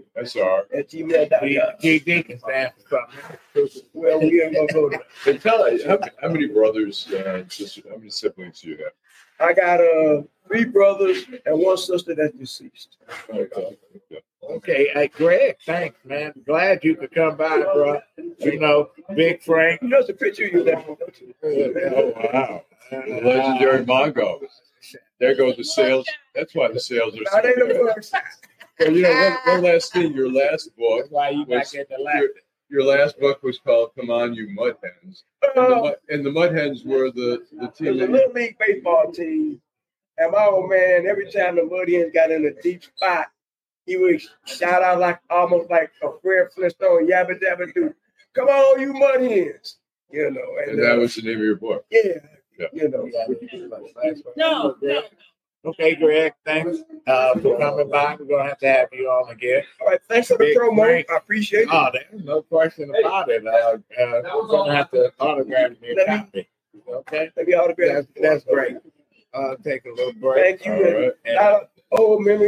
Speaker 3: at
Speaker 11: gmail.com.
Speaker 1: GD can stand for something.
Speaker 11: Well, we ain't gonna go there.
Speaker 3: And tell us how many brothers and sisters, how many siblings do you have?
Speaker 11: I got 3 brothers and 1 sister that's deceased.
Speaker 1: Okay, hey, Greg, thanks, man. Glad you could come by, bro. You know, Big Frank.
Speaker 11: There's a picture of you there.
Speaker 3: Oh, wow. The legendary Mongo. There goes the sales. That's why the sales are so good. Well, you know, one last thing. Your last book.
Speaker 1: Why you not getting the last?
Speaker 3: Your last book was called "Come On, You Mud Hens," and the Mud Hens were the team.
Speaker 11: The Little League baseball team. And my old man, every time the Mud Hens got in a deep spot, he would shout out almost like a Fred Flintstone, yabba dabba doo. Come on, you Mud Hens. You know.
Speaker 3: And that was the name of your book.
Speaker 11: Yeah. You know.
Speaker 2: No.
Speaker 1: Okay, Greg, thanks for coming by. We're going to have you on again.
Speaker 11: All right, thanks for the promo.
Speaker 1: Frank.
Speaker 11: I appreciate it.
Speaker 1: Oh, there's no question about it. We're going to have to autograph me a copy. Okay?
Speaker 11: Let me autograph.
Speaker 1: That's great. Take a little break.
Speaker 11: Thank you. Right. Old memory.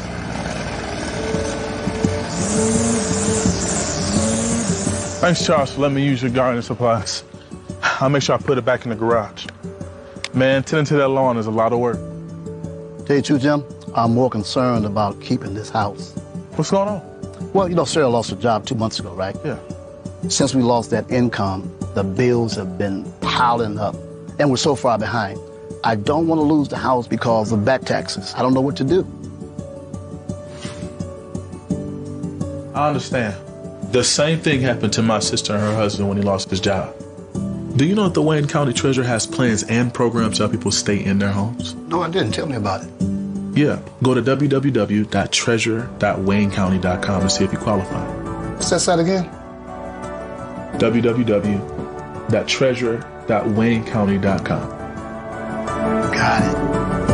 Speaker 5: Thanks, Charles, for letting me use your gardening supplies. I'll make sure I put it back in the garage. Man, tending to that lawn is a lot of work.
Speaker 6: Tell you the truth, Jim, I'm more concerned about keeping this house.
Speaker 5: What's going on?
Speaker 6: Well, you know, Sarah lost her job 2 months ago, right?
Speaker 5: Yeah.
Speaker 6: Since we lost that income, the bills have been piling up, and we're so far behind. I don't want to lose the house because of back taxes. I don't know what to do.
Speaker 5: I understand. The same thing happened to my sister and her husband when he lost his job. Do you know that the Wayne County Treasurer has plans and programs to help people stay in their homes?
Speaker 6: No, I didn't. Tell me about it.
Speaker 5: Yeah. Go to www.treasure.waynecounty.com and see if you qualify.
Speaker 6: What's that site again?
Speaker 5: www.treasure.waynecounty.com.
Speaker 6: Got it.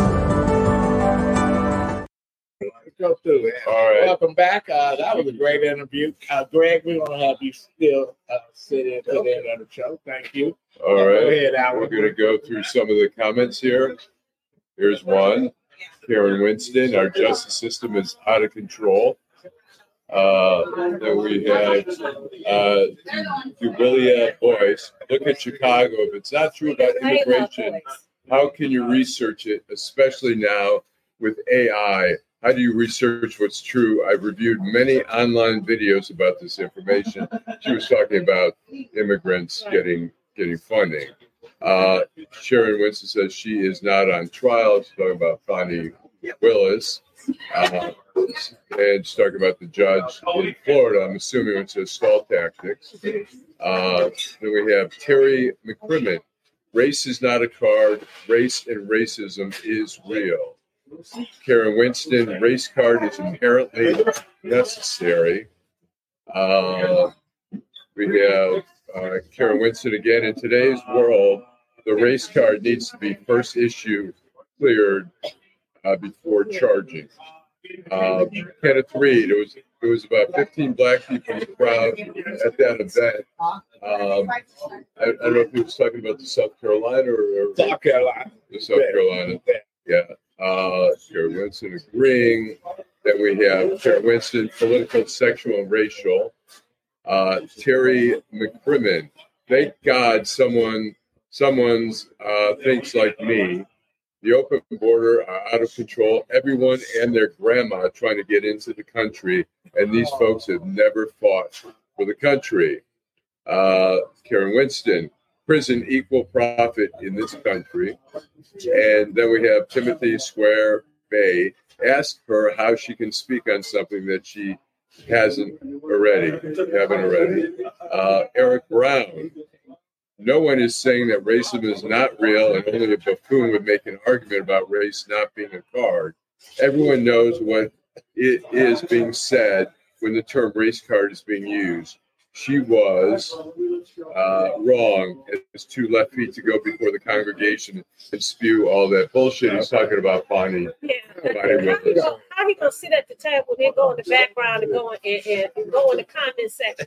Speaker 1: Go through it.
Speaker 3: All right.
Speaker 1: Welcome back. That was a great interview. Greg, we're going to have you still sit in to the end of the show. Thank you.
Speaker 3: All right.
Speaker 1: Go ahead, Alan.
Speaker 3: We're going to go through some of the comments here. Here's one. Karen Winston, our justice system is out of control. Then we have Dubilia Boyce. Look at Chicago. If it's not true about immigration, how can you research it, especially now with AI? How do you research what's true? I've reviewed many online videos about this information. She was talking about immigrants getting funding. Sharon Winston says she is not on trial. She's talking about Fani Willis. And she's talking about the judge in Florida. I'm assuming it says stall tactics. Then we have Terry McCrimmon. Race is not a card. Race and racism is real. Karen Winston, race card is inherently necessary. We have Karen Winston again. In today's world, the race card needs to be first issue cleared before charging. Kenneth Reed, it was about 15 black people in the crowd at that event. I don't know if he was talking about the South Carolina or
Speaker 1: South Carolina.
Speaker 3: The South Carolina. Yeah. Karen Winston agreeing. Then we have Karen Winston, political, sexual, and racial. Terry McCrimmon, thank God someone's thinks like me. The open border are out of control. Everyone and their grandma trying to get into the country, and these folks have never fought for the country. Karen Winston, prison equal profit in this country. And then we have Timothy Square Bay. Ask her how she can speak on something that she haven't already. Eric Brown. No one is saying that racism is not real, and only a buffoon would make an argument about race not being a card. Everyone knows what it is being said when the term race card is being used. She was wrong. It's 2 left feet to go before the congregation and spew all that bullshit he's talking about, Bonnie.
Speaker 2: How he gonna sit at the table and then go in the background and go in the comment section?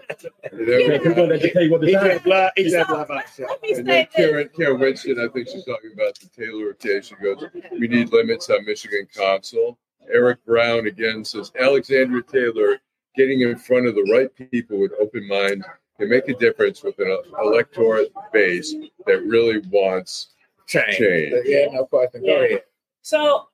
Speaker 3: Karen Winston, I think she's talking about the Taylor case. She goes, we need limits on Michigan Council. Eric Brown again says, Alexandria Taylor getting in front of the right people with open mind can make a difference with an electorate base that really wants change.
Speaker 1: Yeah, no question. Go ahead.
Speaker 2: So,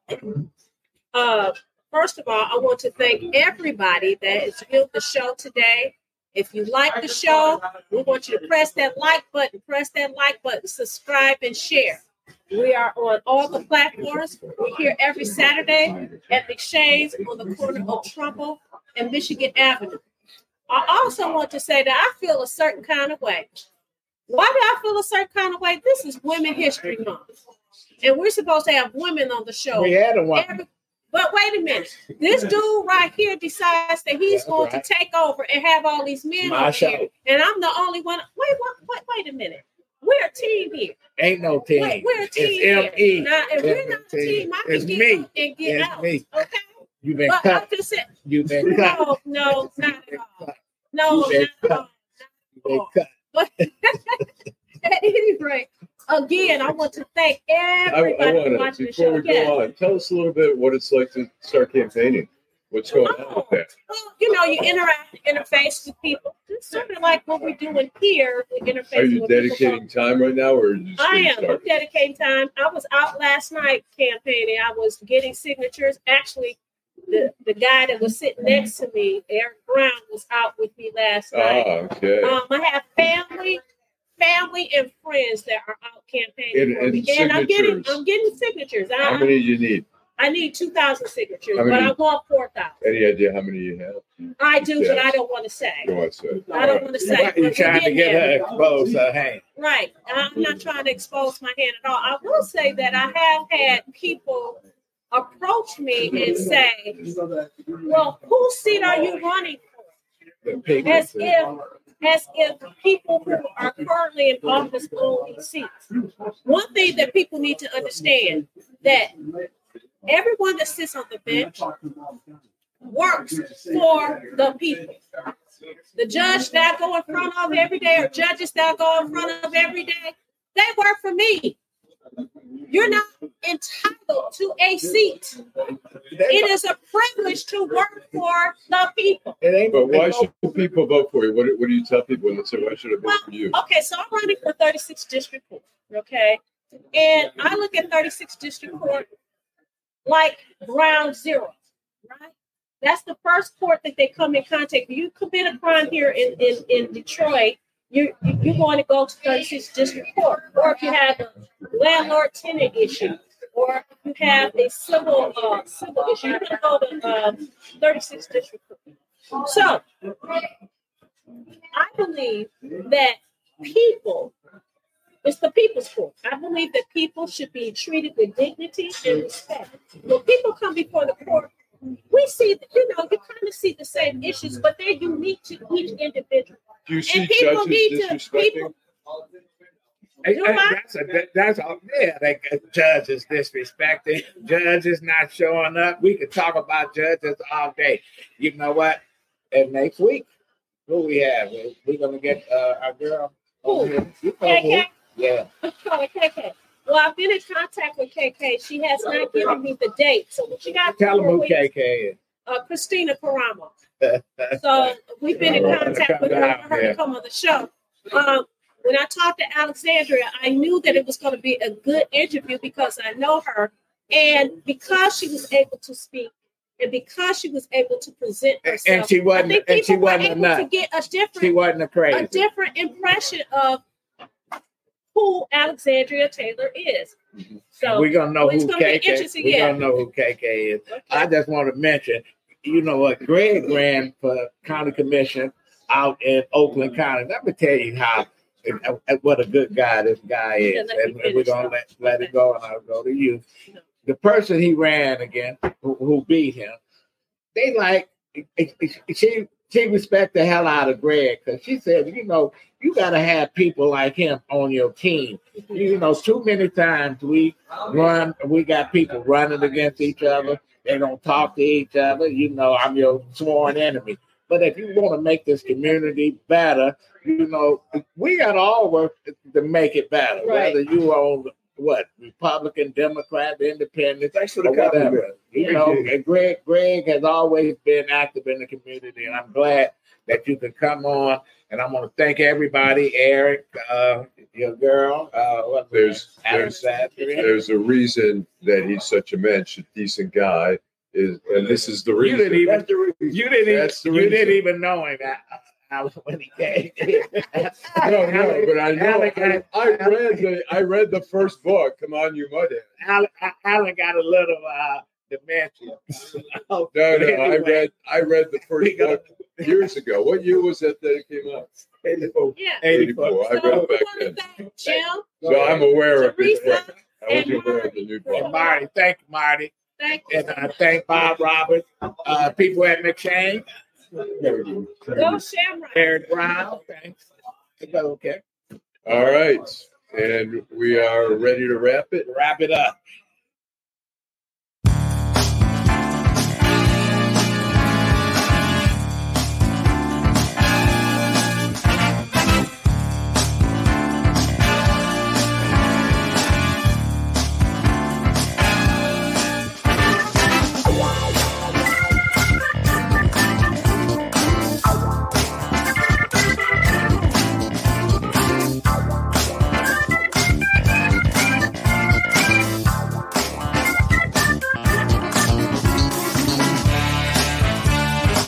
Speaker 2: first of all, I want to thank everybody that has viewed the show today. If you like the show, we want you to press that like button, subscribe, and share. We are on all the platforms. We're here every Saturday at McShane's on the corner of Trumbull and Michigan Avenue. I also want to say that I feel a certain kind of way. Why do I feel a certain kind of way? This is Women's History Month. And we're supposed to have women on the show.
Speaker 1: We had a woman.
Speaker 2: But wait a minute. This dude right here decides that he's going to take over and have all these men on here. And I'm the only one. Wait a minute. We're a team here.
Speaker 1: Ain't no team.
Speaker 2: We're a team
Speaker 1: it's
Speaker 2: here.
Speaker 1: M-E.
Speaker 2: Now, if we're not a team, I can get up and get out. Me. Okay?
Speaker 1: You've been cut. You've been cut.
Speaker 2: No, not at all. No, not at all. But at any rate, again, I want to thank everybody for watching the show.
Speaker 3: Before we go on, tell us a little bit what it's like to start campaigning. What's going on with that?
Speaker 2: Well, you interface with people. It's sort of like what we're doing here. We interface.
Speaker 3: Are you dedicating time right now, or are you just
Speaker 2: I am. I'm dedicating time. I was out last night campaigning. I was getting signatures. Actually, the guy that was sitting next to me, Eric Brown, was out with me last night.
Speaker 3: Okay.
Speaker 2: I have family and friends that are out campaigning for me. And I'm getting signatures.
Speaker 3: How many do you need?
Speaker 2: I need 2,000 signatures, but I want 4,000.
Speaker 3: Any idea how many you have?
Speaker 2: I do, but I don't want to say.
Speaker 3: You don't want to say.
Speaker 2: I don't want to say.
Speaker 1: You're trying to get her exposed her hand.
Speaker 2: Right. I'm not trying to expose my hand at all. I will say that I have had people approach me and say, well, whose seat are you running for? As if people who are currently in office own these seats. One thing that people need to understand, that everyone that sits on the bench works for the people. The judge that I go in front of every day, or judges that I go in front of every day, they work for me. You're not entitled to a seat. It is a privilege to work for the people.
Speaker 3: But why should people vote for you? What do you tell people when they say, why should I vote for you?
Speaker 2: Okay, so I'm running for 36th District Court, okay? And I look at 36th District Court like ground zero, right? That's the first court that they come in contact with. You commit a crime here in Detroit, you're going to go to 36th District Court. Or if you have a landlord-tenant issue, or if you have a civil issue, you're going to go to 36th District Court. So, I believe that people It's the people's court. I believe that people should be treated with dignity and respect. When people come before the court, we see, you kind of see the same issues, but they're unique to each individual.
Speaker 3: Do you see judges disrespecting?
Speaker 1: That's all. Yeah, judges disrespecting, judges not showing up. We could talk about judges all day. You know what? And next week, who we have? We're gonna get our girl.
Speaker 2: Who?
Speaker 1: KK? Yeah.
Speaker 2: KK. Well, I've been in contact with KK. She has not given me the date. So what you got?
Speaker 1: Tell them who KK is.
Speaker 2: Christina Karamo. So we've been in contact with her for her to come on the show. When I talked to Alexandria, I knew that it was going to be a good interview because I know her. And because she was able to speak and because she was able to present herself,
Speaker 1: and she wasn't,
Speaker 2: I think people were able to get a different impression of who Alexandria Taylor is.
Speaker 1: Mm-hmm.
Speaker 2: So
Speaker 1: we're gonna know who KK is. We're
Speaker 2: Yeah.
Speaker 1: gonna know who KK is.
Speaker 2: Okay.
Speaker 1: I just want to mention, you know what, Greg ran for county commission out in Oakland County. Let me tell you what a good guy this guy is. And we're gonna let it go, and I'll go to you. The person he ran against, who beat him, they she respect the hell out of Greg because she said, you got to have people like him on your team. Too many times we got people running against each other. They don't talk to each other. I'm your sworn enemy. But if you want to make this community better, we got to all work to make it better. Right. Whether you own Republican, Democrat, Independent,
Speaker 9: thanks for the
Speaker 1: whatever. And Greg has always been active in the community, and I'm glad that you can come on. And I want to thank everybody, Eric, your girl.
Speaker 3: There's a reason that he's such a mensch, a decent guy. And this is the reason.
Speaker 1: You didn't even know him when he came.
Speaker 3: No, but I know. I read the first book. Come on, you mudhead.
Speaker 1: Alan got a little dementia.
Speaker 3: No. I read the first book years ago. What year was that it came out?
Speaker 9: 84.
Speaker 2: Yeah.
Speaker 3: 84. I read it back then.
Speaker 2: Jim,
Speaker 3: so I'm aware of this
Speaker 2: Teresa,
Speaker 3: book. I was aware of the new book.
Speaker 1: Marty, thank you, Marty.
Speaker 2: Thank you.
Speaker 1: And thank Bob Roberts, people at McShane.
Speaker 2: Go Shamrock.
Speaker 1: Eric Brown, thanks. Okay.
Speaker 3: All right. And we are ready to wrap it.
Speaker 1: Wrap it up.